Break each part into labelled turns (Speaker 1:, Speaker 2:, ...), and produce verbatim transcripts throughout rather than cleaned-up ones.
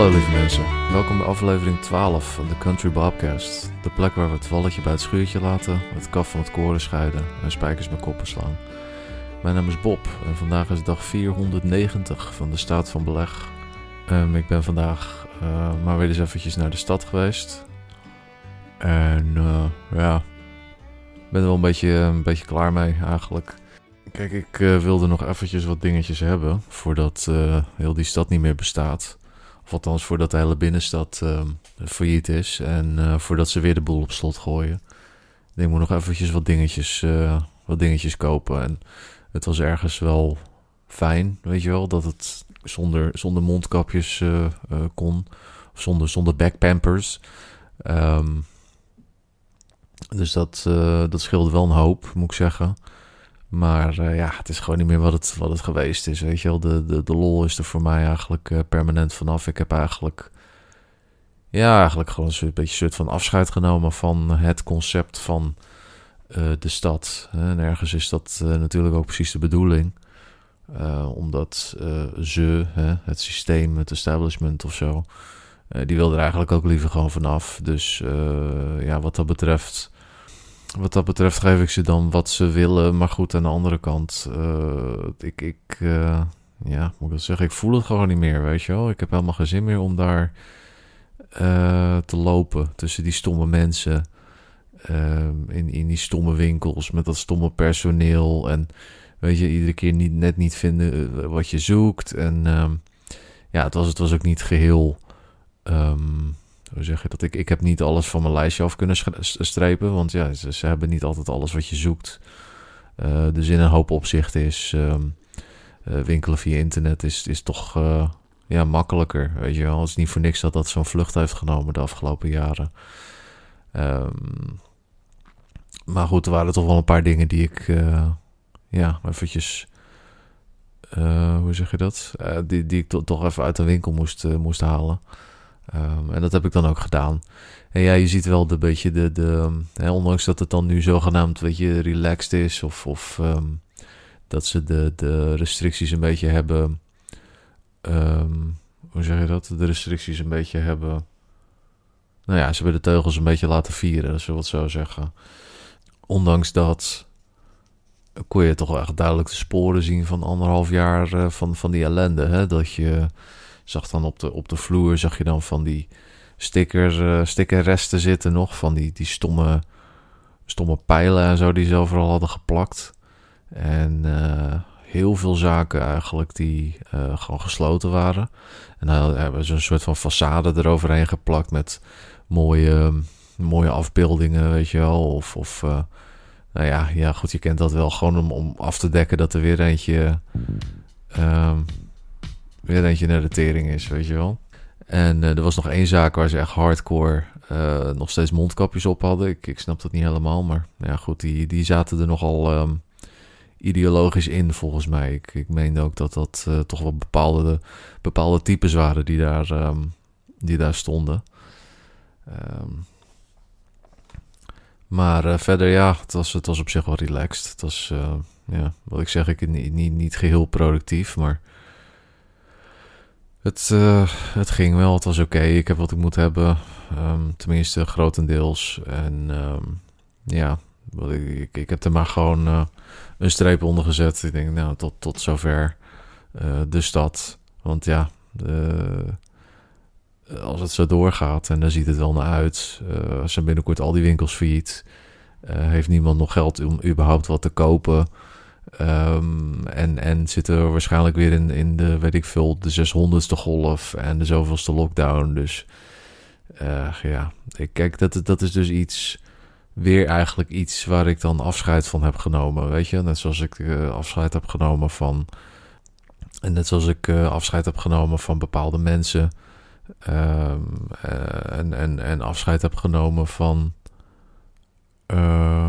Speaker 1: Hallo lieve mensen, welkom bij aflevering twaalf van de Country Bobcast. De plek waar we het walletje bij het schuurtje laten, het kaf van het koren scheiden en spijkers met koppen slaan. Mijn naam is Bob en vandaag is dag vierhonderdnegentig van de staat van beleg. Um, ik ben vandaag uh, maar weer eens eventjes naar de stad geweest. En uh, ja, ik ben er wel een beetje, een beetje klaar mee eigenlijk. Kijk, ik uh, wilde nog eventjes wat dingetjes hebben voordat uh, heel die stad niet meer bestaat. Of althans voordat de hele binnenstad uh, failliet is en uh, voordat ze weer de boel op slot gooien. Ik moet nog eventjes wat dingetjes, uh, wat dingetjes kopen. En het was ergens wel fijn, weet je wel, dat het zonder, zonder mondkapjes uh, uh, kon. Of zonder, zonder backpampers. Um, dus dat, uh, dat scheelde wel een hoop, moet ik zeggen. Maar uh, ja, het is gewoon niet meer wat het, wat het geweest is, weet je wel. De, de, de lol is er voor mij eigenlijk uh, permanent vanaf. Ik heb eigenlijk, ja, eigenlijk gewoon een soort, beetje een soort van afscheid genomen van het concept van uh, de stad. En ergens is dat uh, natuurlijk ook precies de bedoeling. Uh, omdat uh, ze, hè, het systeem, het establishment of zo, uh, die wil er eigenlijk ook liever gewoon vanaf. Dus uh, ja, wat dat betreft... Wat dat betreft geef ik ze dan wat ze willen. Maar goed, aan de andere kant... Uh, ik, ik uh, ja, moet ik dat zeggen? Ik voel het gewoon niet meer, weet je wel. Ik heb helemaal geen zin meer om daar uh, te lopen. Tussen die stomme mensen. Uh, in, in die stomme winkels. Met dat stomme personeel. En weet je, iedere keer niet, net niet vinden wat je zoekt. En uh, ja, het was, het was ook niet geheel... Um, Hoe zeg je dat? Ik, ik heb niet alles van mijn lijstje af kunnen strepen. Want ja, ze, ze hebben niet altijd alles wat je zoekt. Uh, dus in een hoop opzichten is um, uh, winkelen via internet is, is toch uh, ja, makkelijker. Weet je wel, het is niet voor niks dat dat zo'n vlucht heeft genomen de afgelopen jaren. Um, maar goed, er waren toch wel een paar dingen die ik uh, ja, eventjes... Uh, hoe zeg je dat? Uh, die, die ik to- toch even uit de winkel moest, uh, moest halen. Um, en dat heb ik dan ook gedaan. En ja, je ziet wel de beetje de... de hè, ondanks dat het dan nu zogenaamd, weet je, relaxed is. Of, of um, dat ze de, de restricties een beetje hebben... Um, hoe zeg je dat? De restricties een beetje hebben... Nou ja, ze hebben de teugels een beetje laten vieren, zullen we het zo zeggen. Ondanks dat... kon je toch wel echt duidelijk de sporen zien van anderhalf jaar uh, van, van die ellende. Hè? Dat je... Zag dan op de, op de vloer, zag je dan van die sticker, uh, stickerresten zitten nog. Van die, die stomme, stomme pijlen en zo die ze overal hadden geplakt. En uh, heel veel zaken eigenlijk die uh, gewoon gesloten waren. En dan hebben ze een soort van façade eroverheen geplakt met mooie, mooie afbeeldingen, weet je wel. Of, of uh, nou ja, ja, goed, je kent dat wel. Gewoon om, om af te dekken dat er weer eentje... Uh, weer eentje naar de tering is, weet je wel. En uh, er was nog één zaak waar ze echt hardcore uh, nog steeds mondkapjes op hadden. Ik, ik snap dat niet helemaal, maar ja goed, die, die zaten er nogal um, ideologisch in volgens mij. Ik, ik meende ook dat dat uh, toch wel bepaalde, bepaalde types waren die daar, um, die daar stonden. Um, maar uh, verder ja, het was, het was op zich wel relaxed. Het was, uh, ja, wat ik zeg, ik niet, niet, niet geheel productief, maar... Het, uh, het ging wel, het was oké. Okay. Ik heb wat ik moet hebben. Um, tenminste, grotendeels. En um, ja, ik, ik, ik heb er maar gewoon uh, een streep onder gezet. Ik denk, nou, tot, tot zover uh, de stad. Want ja, de, als het zo doorgaat, en daar ziet het wel naar uit. Uh, als zijn binnenkort al die winkels failliet. Uh, heeft niemand nog geld om überhaupt wat te kopen. Um, en, en zitten we waarschijnlijk weer in, in de, weet ik veel, de zeshonderdste golf en de zoveelste lockdown. Dus uh, ja, ik, kijk, dat, dat is dus iets, weer eigenlijk iets waar ik dan afscheid van heb genomen, weet je. Net zoals ik uh, afscheid heb genomen van, en net zoals ik uh, afscheid heb genomen van bepaalde mensen. Um, uh, en, en, en afscheid heb genomen van... Uh,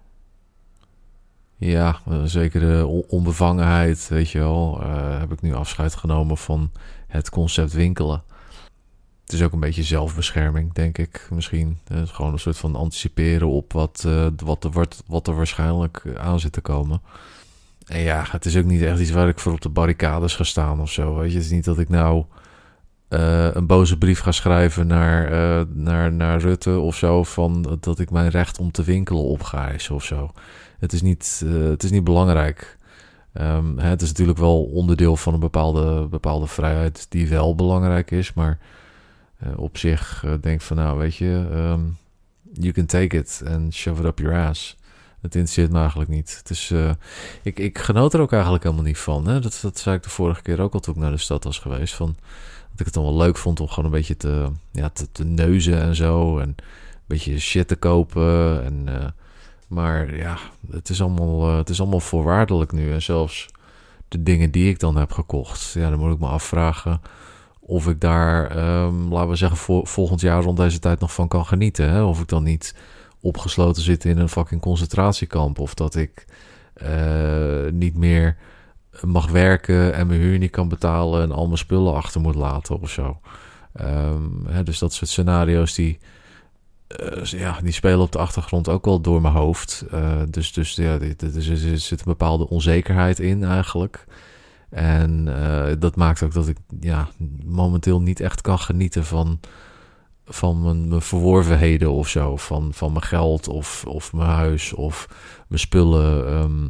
Speaker 1: Ja, een zekere onbevangenheid, weet je wel. Uh, heb ik nu afscheid genomen van het concept winkelen. Het is ook een beetje zelfbescherming, denk ik, misschien. Uh, gewoon een soort van anticiperen op wat, uh, wat, er, wordt, wat er waarschijnlijk aan zit te komen. En ja, het is ook niet echt iets waar ik voor op de barricades ga staan of zo, weet je. Het is niet dat ik nou uh, een boze brief ga schrijven naar, uh, naar, naar Rutte of zo, van dat ik mijn recht om te winkelen opgeëist of zo. Het is niet, uh, het is niet belangrijk. Um, het is natuurlijk wel onderdeel van een bepaalde, bepaalde vrijheid die wel belangrijk is, maar uh, op zich uh, denk ik van, nou, weet je, um, you can take it and shove it up your ass. Het interesseert me eigenlijk niet. Het is, uh, ik, ik genoot er ook eigenlijk helemaal niet van. Hè? Dat, dat zei ik de vorige keer ook al toen ik naar de stad was geweest. Van, dat ik het dan wel leuk vond om gewoon een beetje te, ja, te, te neuzen en zo. En een beetje shit te kopen. En, uh, maar ja, het is, allemaal, uh, het is allemaal voorwaardelijk nu. En zelfs de dingen die ik dan heb gekocht. Ja, dan moet ik me afvragen of ik daar, um, laten we zeggen, voor, volgend jaar rond deze tijd nog van kan genieten. Hè? Of ik dan niet opgesloten zit in een fucking concentratiekamp. Of dat ik uh, niet meer mag werken en mijn huur niet kan betalen en al mijn spullen achter moet laten of zo. Um, hè, dus dat soort scenario's die, uh, ja, die spelen op de achtergrond ook wel door mijn hoofd. Uh, dus dus ja, er zit een bepaalde onzekerheid in eigenlijk. En uh, dat maakt ook dat ik ja, momenteel niet echt kan genieten van van mijn, mijn verworvenheden of zo. Van, van mijn geld of, of mijn huis of mijn spullen. Um,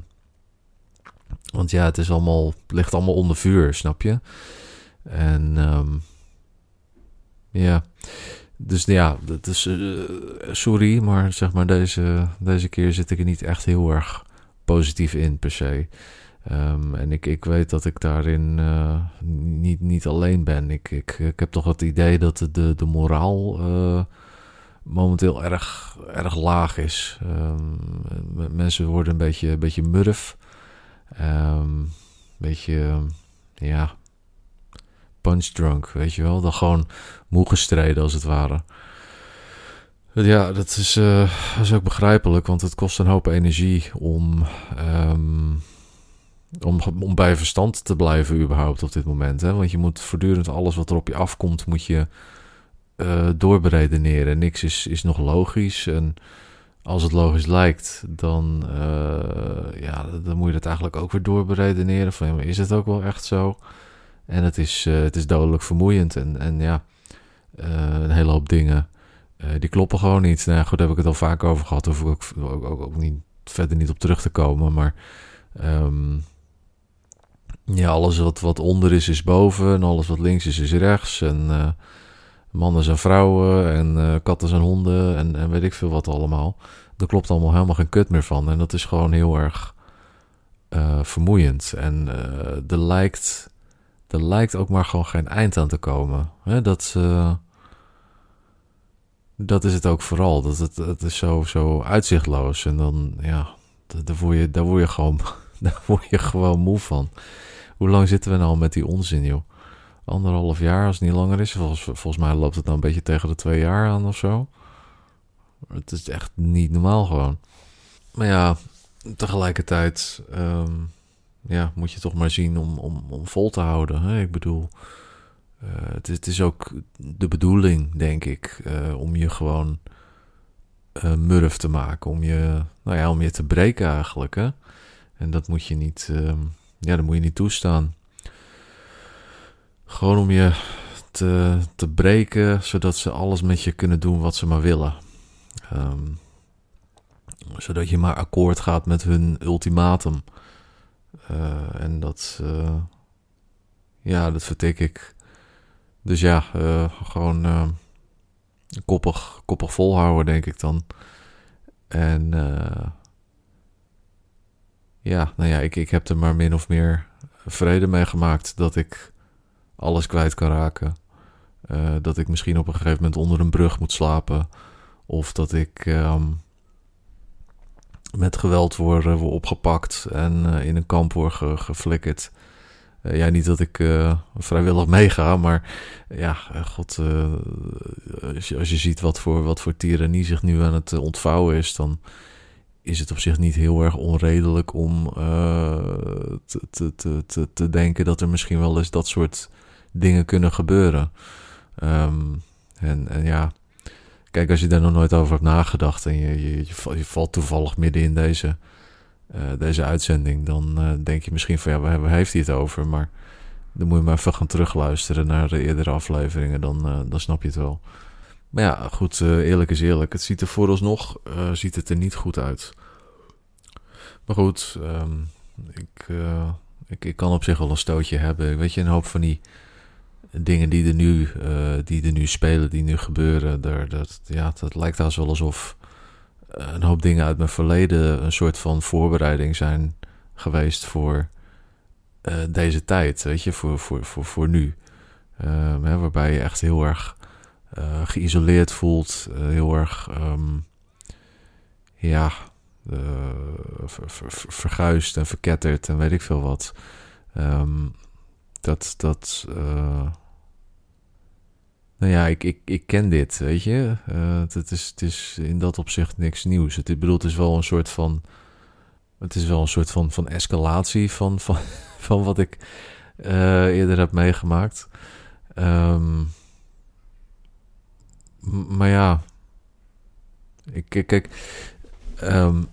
Speaker 1: want ja, het is allemaal, het ligt allemaal onder vuur, snap je? En um, ja, dus ja, dat is, uh, sorry, maar zeg maar deze, deze keer zit ik er niet echt heel erg positief in per se. Um, en ik, ik weet dat ik daarin uh, niet, niet alleen ben. Ik, ik, ik heb toch het idee dat de, de, de moraal uh, momenteel erg, erg laag is. Um, mensen worden een beetje, een beetje murf. Een um, beetje, ja, punch drunk, weet je wel. Dan gewoon moe gestreden als het ware. Ja, dat is, uh, dat is ook begrijpelijk, want het kost een hoop energie om... Um, Om, om bij verstand te blijven überhaupt op dit moment. Hè? Want je moet voortdurend alles wat er op je afkomt... moet je uh, doorberedeneren. Niks is, is nog logisch. En als het logisch lijkt... dan, uh, ja, dan moet je het eigenlijk ook weer doorberedeneren. Van, ja, maar is het ook wel echt zo? En het is, uh, het is dodelijk vermoeiend. En, en ja, uh, een hele hoop dingen... Uh, die kloppen gewoon niet. Nou ja, goed, daar heb ik het al vaak over gehad. Daar hoef ik ook, ook, ook, ook niet, verder niet op terug te komen. Maar... Um, Ja, alles wat, wat onder is, is boven. En alles wat links is, is rechts. En uh, mannen zijn vrouwen. En uh, katten zijn honden. En, en weet ik veel wat allemaal. Daar klopt allemaal helemaal geen kut meer van. En dat is gewoon heel erg uh, vermoeiend. En uh, er, lijkt, er lijkt ook maar gewoon geen eind aan te komen. Hè, dat, uh, dat is het ook vooral. Dat het, het is zo, zo uitzichtloos. En dan, ja, daar word je, daar word je gewoon... Daar word je gewoon moe van. Hoe lang zitten we nou met die onzin, joh? Anderhalf jaar, als het niet langer is. Volgens, volgens mij loopt het nou een beetje tegen de twee jaar aan of zo. Het is echt niet normaal gewoon. Maar ja, tegelijkertijd... Um, ja, moet je toch maar zien om, om, om vol te houden. Hè? Ik bedoel... Uh, het, het is ook de bedoeling, denk ik... Uh, om je gewoon... Uh, murf te maken. Om je, nou ja, om je te breken eigenlijk, hè? En dat moet je niet, uh, ja, dat moet je niet toestaan. Gewoon om je te, te breken, zodat ze alles met je kunnen doen wat ze maar willen. Um, zodat je maar akkoord gaat met hun ultimatum. Uh, en dat, uh, ja, dat vertik ik. Dus ja, uh, gewoon uh, koppig, koppig volhouden, denk ik dan. En... Uh, Ja, nou ja, ik, ik heb er maar min of meer vrede mee gemaakt dat ik alles kwijt kan raken. Uh, dat ik misschien op een gegeven moment onder een brug moet slapen. Of dat ik um, met geweld word, uh, word opgepakt en uh, in een kamp word ge, geflikkerd. Uh, ja, niet dat ik uh, vrijwillig meega, maar ja, uh, god, uh, als, je, als je ziet wat voor, wat voor tirannie zich nu aan het uh, ontvouwen is, dan... is het op zich niet heel erg onredelijk om uh, te, te, te, te, te denken dat er misschien wel eens dat soort dingen kunnen gebeuren. Um, en, en ja, kijk, als je daar nog nooit over hebt nagedacht en je, je, je valt toevallig midden in deze, uh, deze uitzending, dan uh, denk je misschien van ja, waar, waar heeft hij het over? Maar dan moet je maar even gaan terugluisteren naar de eerdere afleveringen. Dan, uh, dan snap je het wel. Maar ja, goed, uh, eerlijk is eerlijk. Het ziet er vooralsnog uh, ziet het er niet goed uit. Maar goed, um, ik, uh, ik, ik kan op zich wel een stootje hebben. Weet je, een hoop van die dingen die er nu, uh, die er nu spelen, die nu gebeuren. Daar, dat, ja, dat lijkt haast wel alsof een hoop dingen uit mijn verleden een soort van voorbereiding zijn geweest voor uh, deze tijd. Weet je, voor, voor, voor, voor nu. Uh, hè, waarbij je echt heel erg uh, geïsoleerd voelt. Uh, heel erg, um, ja... Uh, ver, ver, verguisd en verketterd en weet ik veel wat. Um, dat, dat, uh, nou ja, ik, ik, ik ken dit, weet je. Uh, het, is, het is in dat opzicht niks nieuws. Het, ik bedoel, het is wel een soort van, het is wel een soort van, van escalatie van, van, van wat ik uh, eerder heb meegemaakt. Um, m- maar ja, ik, kijk, kijk um,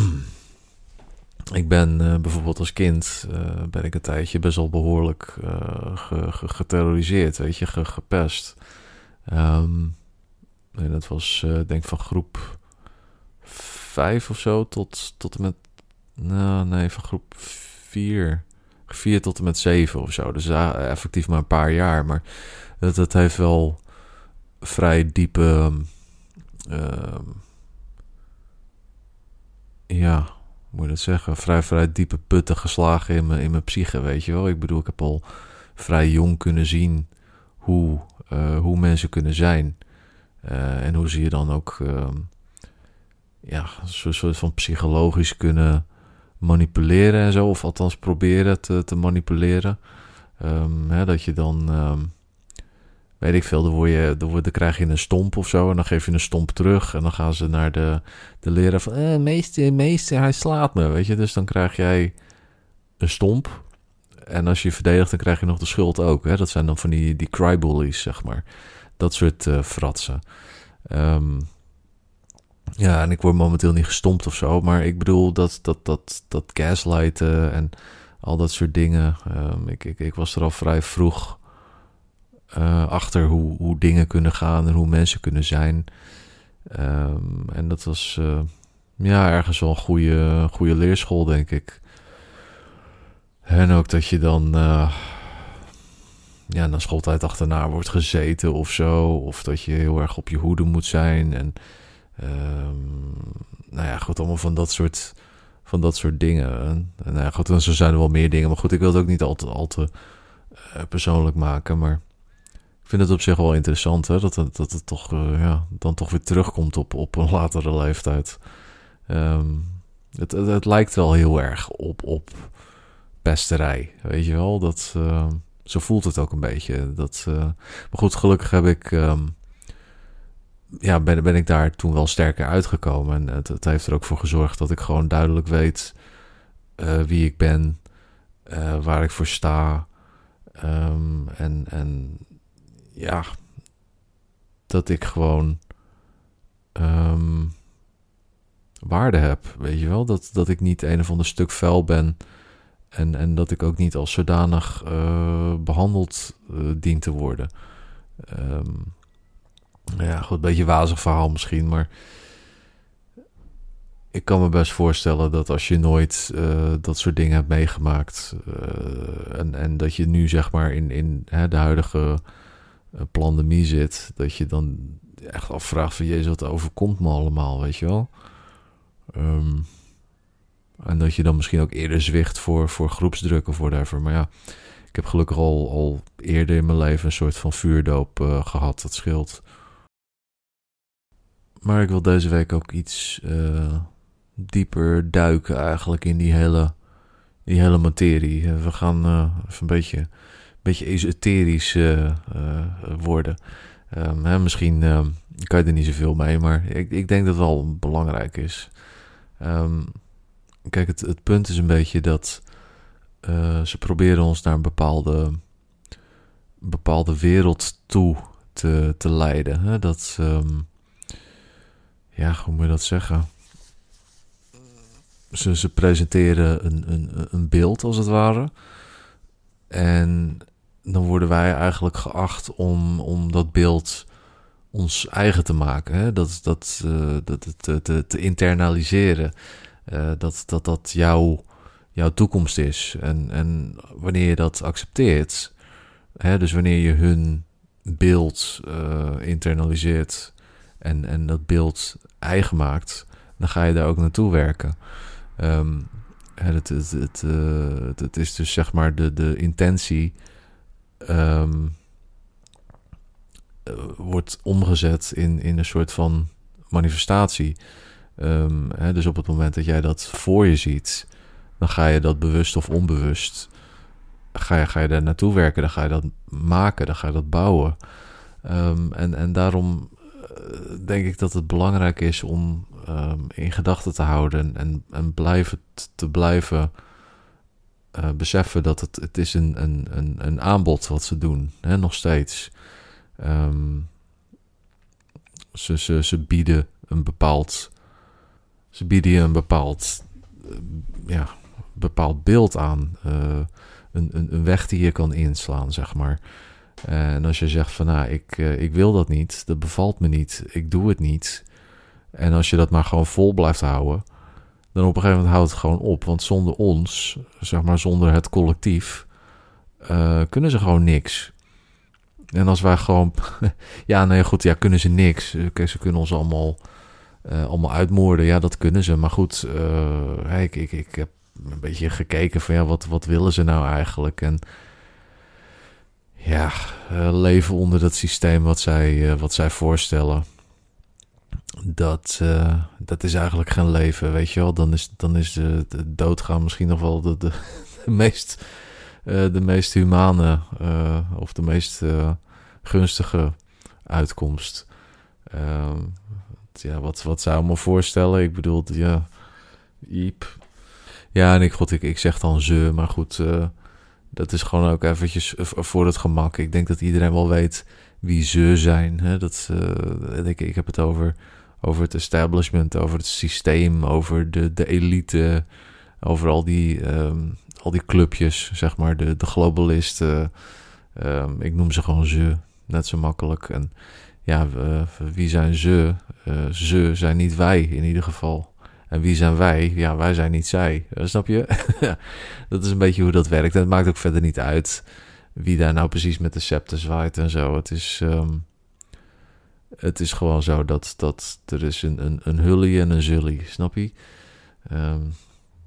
Speaker 1: ik ben uh, bijvoorbeeld als kind, uh, ben ik een tijdje best wel behoorlijk uh, ge, ge, geterroriseerd, weet je, ge, gepest. Um, en dat was, uh, denk ik, van groep vijf of zo tot, tot en met, nou nee, van groep vier, vier tot en met zeven of zo. Dus uh, effectief maar een paar jaar, maar dat, dat heeft wel vrij diepe, uh, ja... moet je dat zeggen, vrij, vrij diepe putten geslagen in mijn, in mijn psyche, weet je wel. Ik bedoel, ik heb al vrij jong kunnen zien hoe, uh, hoe mensen kunnen zijn. Uh, en hoe ze je dan ook, uh, ja, een soort van psychologisch kunnen manipuleren en zo. Of althans proberen te, te manipuleren. Um, hè, dat je dan, um, weet ik veel, dan, word je, dan, word, dan krijg je een stomp of zo. En dan geef je een stomp terug. En dan gaan ze naar de, de leraar van, eh, meester, meester, hij slaat me, weet je. Dus dan krijg jij een stomp. En als je je verdedigt, dan krijg je nog de schuld ook. Hè? Dat zijn dan van die, die crybullies, zeg maar. Dat soort uh, fratsen. Um, ja, en ik word momenteel niet gestompt of zo. Maar ik bedoel, dat, dat, dat, dat gaslighten en al dat soort dingen. Um, ik, ik, ik was er al vrij vroeg uh, achter hoe, hoe dingen kunnen gaan en hoe mensen kunnen zijn. Um, en dat was uh, ja, ergens wel een goede, goede leerschool, denk ik. En ook dat je dan uh, ja, na schooltijd achterna wordt gezeten of zo. Of dat je heel erg op je hoede moet zijn. En um, nou ja, goed, allemaal van dat soort, van dat soort dingen. En, en nou ja, goed, zo zijn er wel meer dingen. Maar goed, ik wil het ook niet al te, al te uh, persoonlijk maken. Maar ik vind het op zich wel interessant, hè, dat, het, dat het toch, uh, ja, dan toch weer terugkomt op, op een latere leeftijd. Um, het, het, het lijkt wel heel erg op... op pesterij, weet je wel. Dat, uh, zo voelt het ook een beetje. Dat, uh, maar goed, gelukkig heb ik, um, ja, ben, ben ik daar toen wel sterker uitgekomen. En het, het heeft er ook voor gezorgd dat ik gewoon duidelijk weet uh, wie ik ben, uh, waar ik voor sta. Um, en, en ja, dat ik gewoon um, waarde heb, weet je wel. Dat, dat ik niet een of ander stuk vuil ben. En, en dat ik ook niet als zodanig uh, behandeld uh, dient te worden. Um, ja, goed, een beetje een wazig verhaal misschien, maar ik kan me best voorstellen dat als je nooit uh, dat soort dingen hebt meegemaakt uh, en, en dat je nu zeg maar in, in hè, de huidige uh, pandemie zit, dat je dan echt afvraagt van Jezus, wat overkomt me allemaal, weet je wel? Um, En dat je dan misschien ook eerder zwicht voor, voor groepsdruk of whatever. Maar ja, ik heb gelukkig al, al eerder in mijn leven een soort van vuurdoop uh, gehad. Dat scheelt. Maar ik wil deze week ook iets uh, dieper duiken eigenlijk in die hele, die hele materie. We gaan uh, even een beetje, een beetje esoterisch uh, uh, worden. Um, hè, misschien uh, kan je er niet zoveel mee, maar ik, ik denk dat het wel belangrijk is. Um, Kijk, het, het punt is een beetje dat uh, ze proberen ons naar een bepaalde, bepaalde wereld toe te, te leiden. Hè? Dat, um, ja, hoe moet je dat zeggen? Ze, ze presenteren een, een, een beeld als het ware. En dan worden wij eigenlijk geacht om, om dat beeld ons eigen te maken. Hè? Dat, dat, uh, dat, te, te, te internaliseren. Uh, dat dat, dat jouw, jouw toekomst is. En, en wanneer je dat accepteert, hè, dus wanneer je hun beeld uh, internaliseert en, en dat beeld eigen maakt, dan ga je daar ook naartoe werken. Um, het, het, het, uh, het, het is dus zeg maar de, de intentie um, uh, wordt omgezet in, in een soort van manifestatie. Um, hè, dus op het moment dat jij dat voor je ziet, dan ga je dat bewust of onbewust, ga je, ga je daar naartoe werken, dan ga je dat maken, dan ga je dat bouwen. Um, en, en daarom uh, denk ik dat het belangrijk is om um, in gedachten te houden en, en blijven t- te blijven uh, beseffen dat het, het is een, een, een, een aanbod wat ze doen, hè, nog steeds. Um, ze, ze, ze bieden een bepaald, ze bieden je een bepaald, uh, ja, bepaald beeld aan, uh, een, een, een weg die je kan inslaan, zeg maar. En als je zegt van, nou, ik, uh, ik wil dat niet, dat bevalt me niet, ik doe het niet. En als je dat maar gewoon vol blijft houden, dan op een gegeven moment houdt het gewoon op. Want zonder ons, zeg maar zonder het collectief, uh, kunnen ze gewoon niks. En als wij gewoon, ja, nee, goed, ja, kunnen ze niks. Okay, ze kunnen ons allemaal, uh, allemaal uitmoorden, ja, dat kunnen ze. Maar goed, uh, ik, ik, ik heb een beetje gekeken van, ja, wat, wat willen ze nou eigenlijk? En ja, uh, leven onder dat systeem wat zij, uh, wat zij voorstellen. Dat, uh, dat is eigenlijk geen leven, weet je wel. Dan is, dan is de, de doodgaan misschien nog wel de, de, de, meest, uh, de meest humane uh, of de meest uh, gunstige uitkomst. Uh, ja, wat, wat zou ik me voorstellen? Ik bedoel, ja, Iep. Ja, en ik, god, ik, ik zeg dan ze, maar goed, uh, dat is gewoon ook eventjes voor het gemak. Ik denk dat iedereen wel weet wie ze zijn. Hè? Dat, uh, ik, ik heb het over, over het establishment, over het systeem, over de, de elite, over al die, um, al die clubjes, zeg maar, de, de globalisten. Um, ik noem ze gewoon ze, net zo makkelijk. En ja, uh, wie zijn ze? Uh, ze zijn niet wij in ieder geval. En wie zijn wij? Ja, wij zijn niet zij. Uh, snap je? Dat is een beetje hoe dat werkt. En het maakt ook verder niet uit wie daar nou precies met de scepter zwaait en zo. Het is, um, het is gewoon zo dat, dat er is een, een, een hullie en een zullie. Snap je? Um,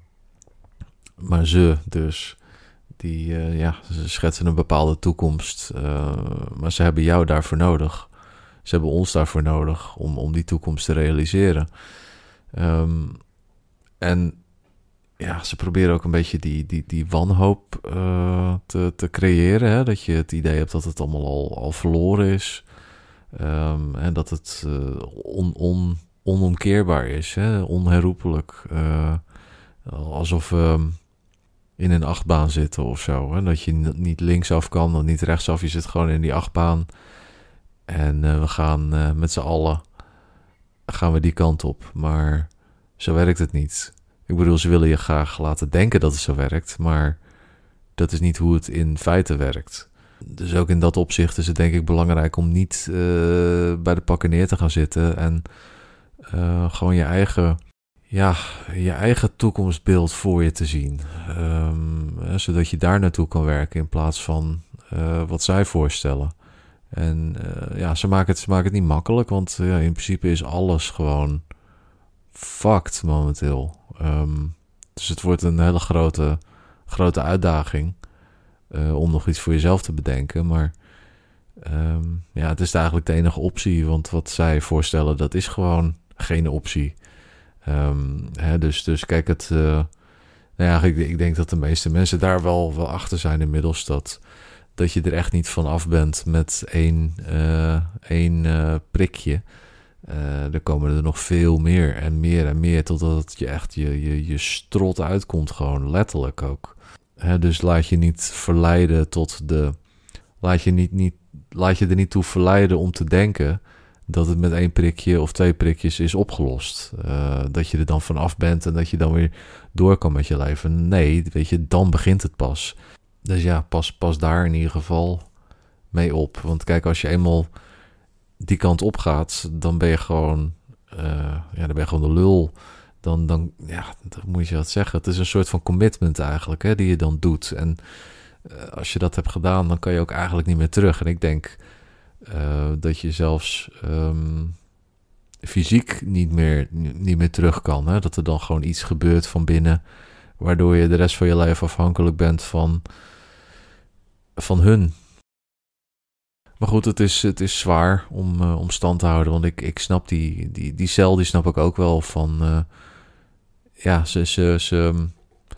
Speaker 1: maar ze dus, die, uh, ja, ze schetsen een bepaalde toekomst. Uh, maar ze hebben jou daarvoor nodig. Ze hebben ons daarvoor nodig om, om die toekomst te realiseren. Um, en ja, ze proberen ook een beetje die, die, die wanhoop uh, te, te creëren. Hè? Dat je het idee hebt dat het allemaal al, al verloren is. Um, en dat het uh, on, on, onomkeerbaar is. Hè? Onherroepelijk. Uh, alsof we in een achtbaan zitten of zo. Hè? Dat je niet linksaf kan, dan niet rechtsaf. Je zit gewoon in die achtbaan. En uh, we gaan uh, met z'n allen gaan we die kant op. Maar zo werkt het niet. Ik bedoel, ze willen je graag laten denken dat het zo werkt, maar dat is niet hoe het in feite werkt. Dus ook in dat opzicht is het denk ik belangrijk om niet uh, bij de pakken neer te gaan zitten en uh, gewoon je eigen, ja, je eigen toekomstbeeld voor je te zien. Um, uh, zodat je daar naartoe kan werken in plaats van uh, wat zij voorstellen. En uh, ja, ze maken, het, ze maken het niet makkelijk, want uh, in principe is alles gewoon fucked momenteel. Um, dus het wordt een hele grote, grote uitdaging uh, om nog iets voor jezelf te bedenken. Maar um, ja, het is eigenlijk de enige optie, want wat zij voorstellen, dat is gewoon geen optie. Um, hè, dus, dus kijk, het, uh, nou ja, ik, ik denk dat de meeste mensen daar wel, wel achter zijn inmiddels, dat, dat je er echt niet van af bent met één, uh, één uh, prikje. Uh, er komen er nog veel meer en meer en meer, totdat het je echt je, je, je strot uitkomt, gewoon letterlijk ook. Hè, dus laat je niet verleiden tot de... Laat je, niet, niet, laat je er niet toe verleiden om te denken dat het met één prikje of twee prikjes is opgelost. Uh, dat je er dan vanaf bent en dat je dan weer door kan met je leven. Nee, weet je, dan begint het pas. Dus ja, pas, pas daar in ieder geval mee op. Want kijk, als je eenmaal die kant op gaat, dan ben je gewoon, uh, ja, dan ben je gewoon de lul. Dan, dan, ja, dan moet je dat zeggen. Het is een soort van commitment eigenlijk, hè, die je dan doet. En uh, als je dat hebt gedaan, dan kan je ook eigenlijk niet meer terug. En ik denk uh, dat je zelfs um, fysiek niet meer, niet meer terug kan. Hè? Dat er dan gewoon iets gebeurt van binnen, waardoor je de rest van je leven afhankelijk bent van, van hun. Maar goed, het is, het is zwaar om, uh, om stand te houden. Want ik, ik snap die, die, die cel, die snap ik ook wel van... Uh, ja, ze, ze, ze,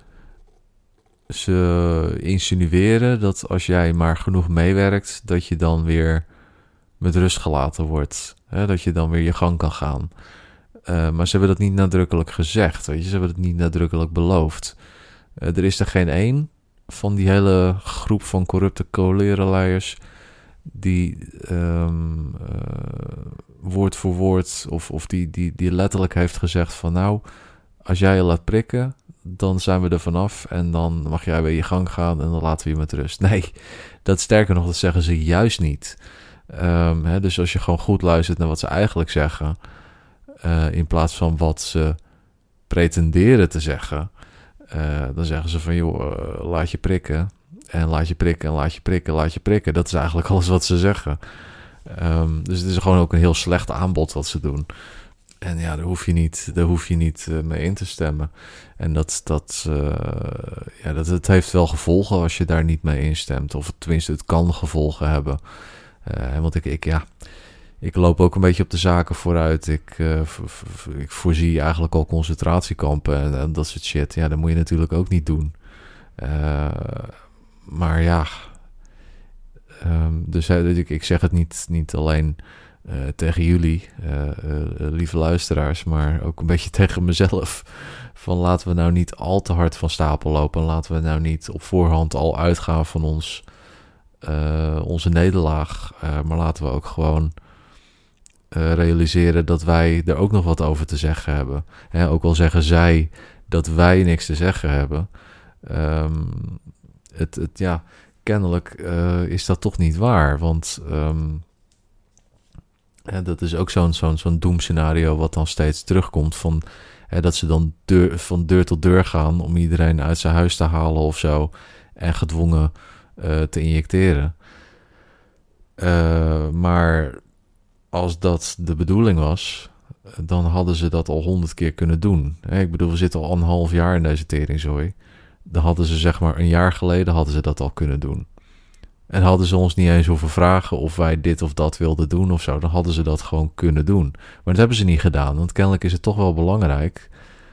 Speaker 1: ze insinueren dat als jij maar genoeg meewerkt, dat je dan weer met rust gelaten wordt. Hè? Dat je dan weer je gang kan gaan. Uh, maar ze hebben dat niet nadrukkelijk gezegd. Weet je? Ze hebben het niet nadrukkelijk beloofd. Uh, er is er geen één van die hele groep van corrupte colerenleiers die um, uh, woord voor woord of, of die, die, die letterlijk heeft gezegd van nou, als jij je laat prikken, dan zijn we er vanaf en dan mag jij weer je gang gaan en dan laten we je met rust. Nee, dat sterker nog, dat zeggen ze juist niet. Um, hè, dus als je gewoon goed luistert naar wat ze eigenlijk zeggen, uh, in plaats van wat ze pretenderen te zeggen, uh, dan zeggen ze van joh, uh, laat je prikken. En laat je prikken en laat je prikken, laat je prikken. Dat is eigenlijk alles wat ze zeggen. Um, dus het is gewoon ook een heel slecht aanbod wat ze doen. En ja, daar hoef je niet, daar hoef je niet uh, mee in te stemmen. En dat, dat, uh, ja, dat het heeft wel gevolgen als je daar niet mee instemt. Of tenminste, het kan gevolgen hebben. Uh, want ik, ik, ja, ik loop ook een beetje op de zaken vooruit. Ik, uh, v- v- ik voorzie eigenlijk al concentratiekampen en, en dat soort shit. Ja, dat moet je natuurlijk ook niet doen. Uh, Maar ja, um, dus uh, ik, ik zeg het niet, niet alleen uh, tegen jullie, uh, uh, lieve luisteraars, maar ook een beetje tegen mezelf. Van laten we nou niet al te hard van stapel lopen en laten we nou niet op voorhand al uitgaan van ons, uh, onze nederlaag. Uh, maar laten we ook gewoon uh, realiseren dat wij er ook nog wat over te zeggen hebben. Hè, ook al zeggen zij dat wij niks te zeggen hebben. Um, Het, het, ja, kennelijk uh, is dat toch niet waar. Want um, ja, dat is ook zo'n, zo'n, zo'n doemscenario wat dan steeds terugkomt. Van, hè, dat ze dan deur, van deur tot deur gaan om iedereen uit zijn huis te halen of zo. En gedwongen uh, te injecteren. Uh, maar als dat de bedoeling was, dan hadden ze dat al honderd keer kunnen doen. Hè, ik bedoel, we zitten al een half jaar in deze teringzooi. Dan hadden ze zeg maar een jaar geleden hadden ze dat al kunnen doen. En hadden ze ons niet eens hoeven vragen of wij dit of dat wilden doen of zo. Dan hadden ze dat gewoon kunnen doen. Maar dat hebben ze niet gedaan. Want kennelijk is het toch wel belangrijk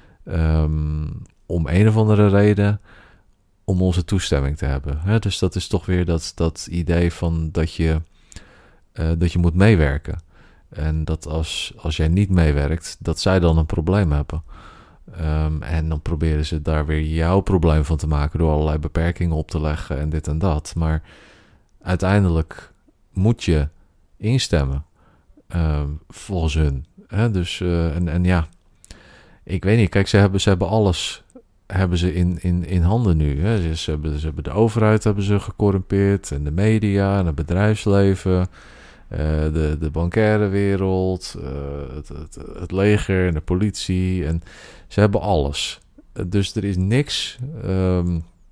Speaker 1: um, om een of andere reden om onze toestemming te hebben. Hè? Dus dat is toch weer dat, dat idee van dat je, uh, dat je moet meewerken. En dat als, als jij niet meewerkt, dat zij dan een probleem hebben. Um, en dan proberen ze daar weer jouw probleem van te maken door allerlei beperkingen op te leggen en dit en dat. Maar uiteindelijk moet je instemmen um, volgens hun. Hè? Dus, uh, en, en ja, ik weet niet. Kijk, ze hebben, ze hebben alles hebben ze in, in, in handen nu. Hè? Ze, ze, hebben, ze hebben de overheid hebben ze gecorrumpeerd en de media en het bedrijfsleven. Uh, de, de bankaire wereld, uh, het, het, het leger en de politie. En ze hebben alles. Uh, dus er is niks, um,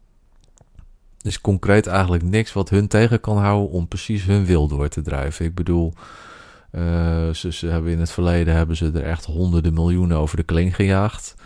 Speaker 1: er is concreet eigenlijk niks wat hun tegen kan houden om precies hun wil door te drijven. Ik bedoel, uh, ze, ze hebben in het verleden hebben ze er echt honderden miljoenen over de kling gejaagd.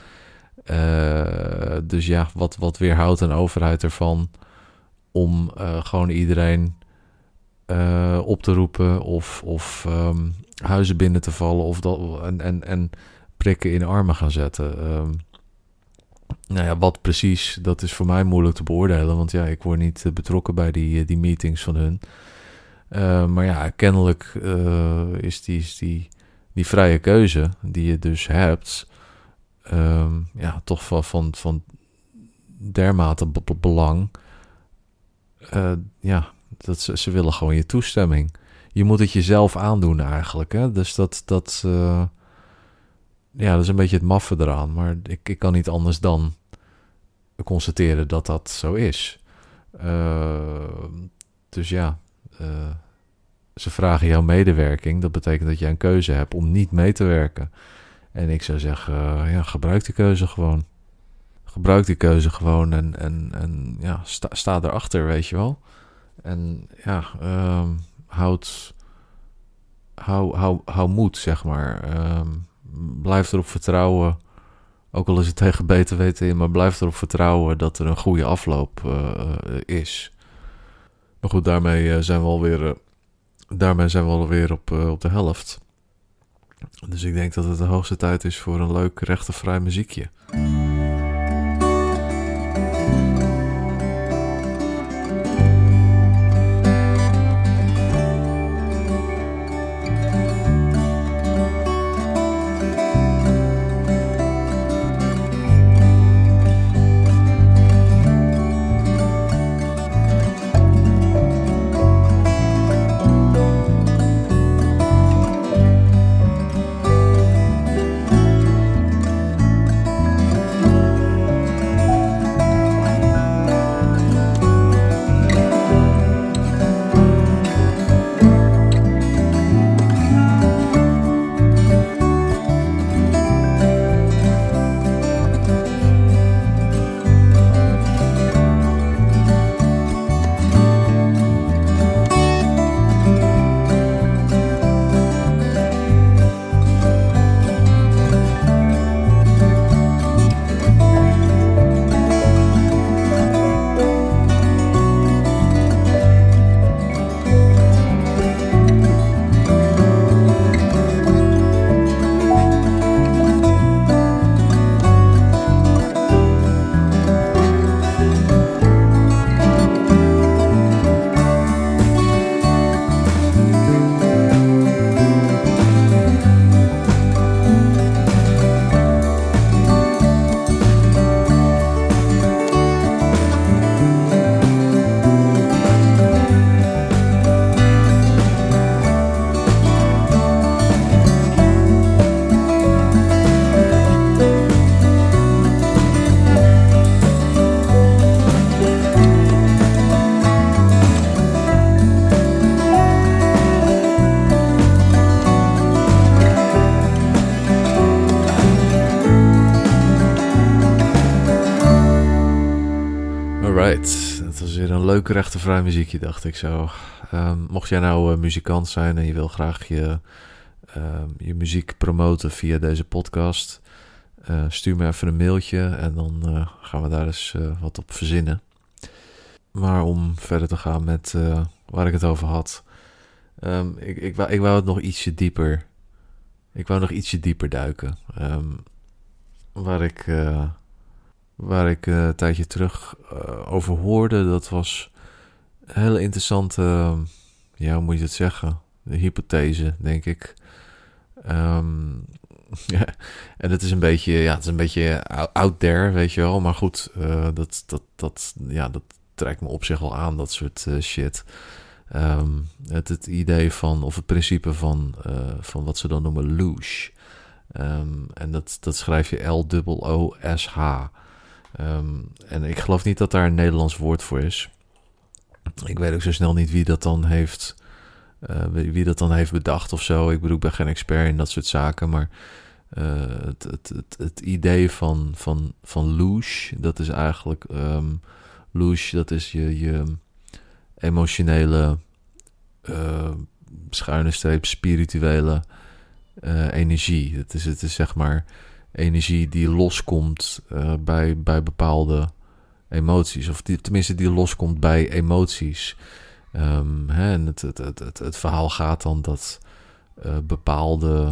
Speaker 1: Uh, dus ja, wat, wat weerhoudt een overheid ervan om uh, gewoon iedereen Uh, op te roepen of, of um, huizen binnen te vallen of dat, en, en, en prikken in armen gaan zetten. Um, nou ja, wat precies, dat is voor mij moeilijk te beoordelen, want ja, ik word niet uh, betrokken bij die, die meetings van hun. Uh, maar ja, kennelijk uh, is, die, is die, die vrije keuze die je dus hebt, um, ja, toch van, van, van dermate be- belang. Uh, ja, Dat ze, ze willen gewoon je toestemming. Je moet het jezelf aandoen eigenlijk. Hè? Dus dat, dat, uh, ja, dat is een beetje het maffe eraan. Maar ik, ik kan niet anders dan constateren dat dat zo is. Uh, dus ja, uh, ze vragen jouw medewerking. Dat betekent dat jij een keuze hebt om niet mee te werken. En ik zou zeggen, uh, ja, gebruik die keuze gewoon. Gebruik die keuze gewoon en, en, en ja, sta, sta erachter, weet je wel. En ja, um, houd, hou, hou, hou moed, zeg maar. Um, blijf erop vertrouwen. Ook al is het tegen beter weten in, maar blijf erop vertrouwen dat er een goede afloop uh, is. Maar goed, daarmee uh, zijn we alweer, uh, daarmee zijn we alweer op, uh, op de helft. Dus ik denk dat het de hoogste tijd is voor een leuk rechtenvrij muziekje. Alright, dat was weer een leuk rechtenvrij muziekje, dacht ik zo. Um, mocht jij nou uh, muzikant zijn en je wil graag je, uh, je muziek promoten via deze podcast, uh, stuur me even een mailtje en dan uh, gaan we daar eens uh, wat op verzinnen. Maar om verder te gaan met uh, waar ik het over had. Um, ik, ik, wou, ik wou het nog ietsje dieper. Ik wou nog ietsje dieper duiken. Um, waar ik... Uh, Waar ik uh, een tijdje terug uh, over hoorde, dat was een hele interessante, uh, ja, hoe moet je het zeggen? De hypothese, denk ik. Um, ja, en het is een beetje, ja, het is een beetje out there, weet je wel. Maar goed, uh, dat, dat, dat, ja, dat trekt me op zich wel aan, dat soort uh, shit. Um, het, het idee van, of het principe van, uh, van wat ze dan noemen loosh. Um, en dat, dat schrijf je L O O S H. Um, en ik geloof niet dat daar een Nederlands woord voor is. Ik weet ook zo snel niet wie dat dan heeft, uh, wie dat dan heeft bedacht of zo. Ik bedoel, ik ben geen expert in dat soort zaken, maar uh, het, het, het, het idee van, van, van loosh, dat is eigenlijk, um, loosh, dat is je, je emotionele, uh, schuine streep, spirituele uh, energie. Het is, het is zeg maar energie die loskomt uh, bij, bij bepaalde emoties. Of die, tenminste die loskomt bij emoties. Um, hè, en het, het, het, het, het verhaal gaat dan dat uh, bepaalde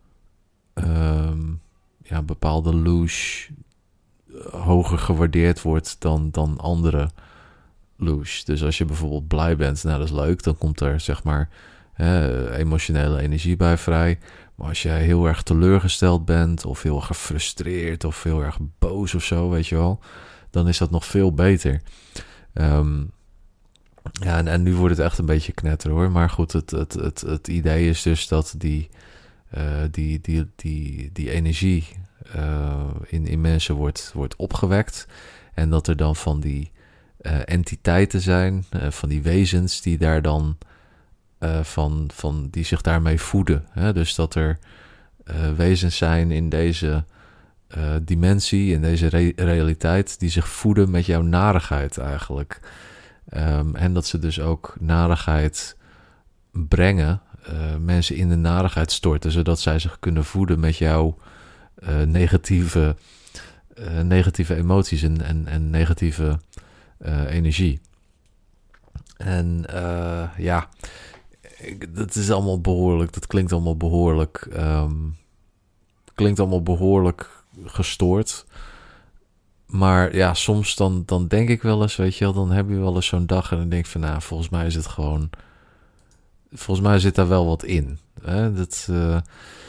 Speaker 1: um, ja, bepaalde loosh hoger gewaardeerd wordt dan, dan andere loosh. Dus als je bijvoorbeeld blij bent, nou dat is leuk, dan komt er zeg maar hè, emotionele energie bij vrij. Maar als jij heel erg teleurgesteld bent, of heel erg gefrustreerd, of heel erg boos of zo, weet je wel, dan is dat nog veel beter. Um, ja, en, en nu wordt het echt een beetje knetter hoor. Maar goed, het, het, het, het idee is dus dat die, uh, die, die, die, die energie uh, in, in mensen wordt, wordt opgewekt. En dat er dan van die uh, entiteiten zijn, uh, van die wezens die daar dan uh, van, van die zich daarmee voeden. Hè? Dus dat er uh, wezens zijn in deze uh, dimensie, in deze re- realiteit, die zich voeden met jouw narigheid eigenlijk. Um, en dat ze dus ook narigheid brengen, uh, mensen in de narigheid storten, zodat zij zich kunnen voeden met jouw uh, negatieve, uh, negatieve emoties en, en, en negatieve uh, energie. En uh, ja, dat is allemaal behoorlijk, dat klinkt allemaal behoorlijk, um, klinkt allemaal behoorlijk gestoord. Maar ja, soms dan, dan denk ik wel eens, weet je wel, dan heb je wel eens zo'n dag en dan denk ik van, nou, volgens mij is het gewoon, volgens mij zit daar wel wat in. Hè? Dat, uh,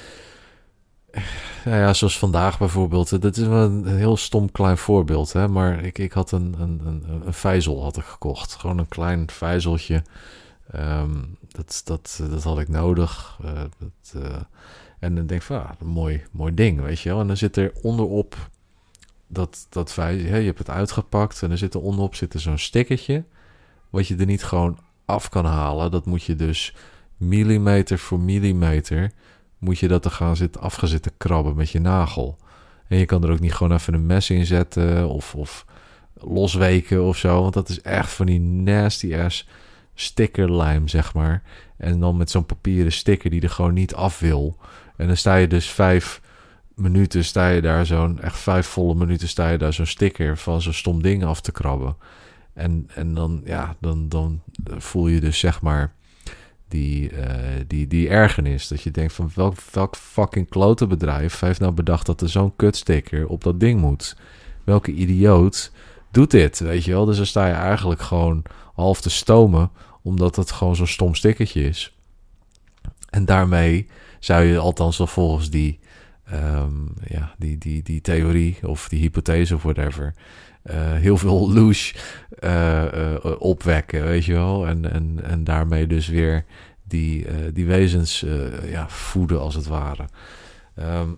Speaker 1: nou ja, zoals vandaag bijvoorbeeld, dat is wel een heel stom klein voorbeeld, hè? Maar ik, ik had een, een, een, een vijzel had ik gekocht, gewoon een klein vijzeltje. Um, dat, dat, dat had ik nodig. Uh, dat, uh, en dan denk ik van, ah, een mooi, mooi ding, weet je wel. En dan zit er onderop dat, dat vijzel, je hebt het uitgepakt en er zit er onderop zit er zo'n stickertje, wat je er niet gewoon af kan halen. Dat moet je dus millimeter voor millimeter, moet je dat er gaan zitten, af gaan zitten krabben met je nagel. En je kan er ook niet gewoon even een mes in zetten of, of losweken of zo, want dat is echt van die nasty ass stickerlijm, zeg maar. En dan met zo'n papieren sticker die er gewoon niet af wil. En dan sta je dus vijf minuten, sta je daar zo'n, echt vijf volle minuten sta je daar zo'n sticker van zo'n stom ding af te krabben. En, en dan, ja, dan, dan voel je dus, zeg maar, die, uh, die, die ergernis. Dat je denkt van, welk, welk fucking klote bedrijf heeft nou bedacht dat er zo'n kutsticker op dat ding moet? Welke idioot doet dit, weet je wel? Dus dan sta je eigenlijk gewoon half te stomen, omdat het gewoon zo'n stom stickertje is. En daarmee zou je, althans wel volgens die, um, ja, die, die, die theorie of die hypothese of whatever, uh, heel veel louche uh, uh, opwekken, weet je wel. En, en, en daarmee dus weer die, uh, die wezens uh, ja, voeden als het ware. Um,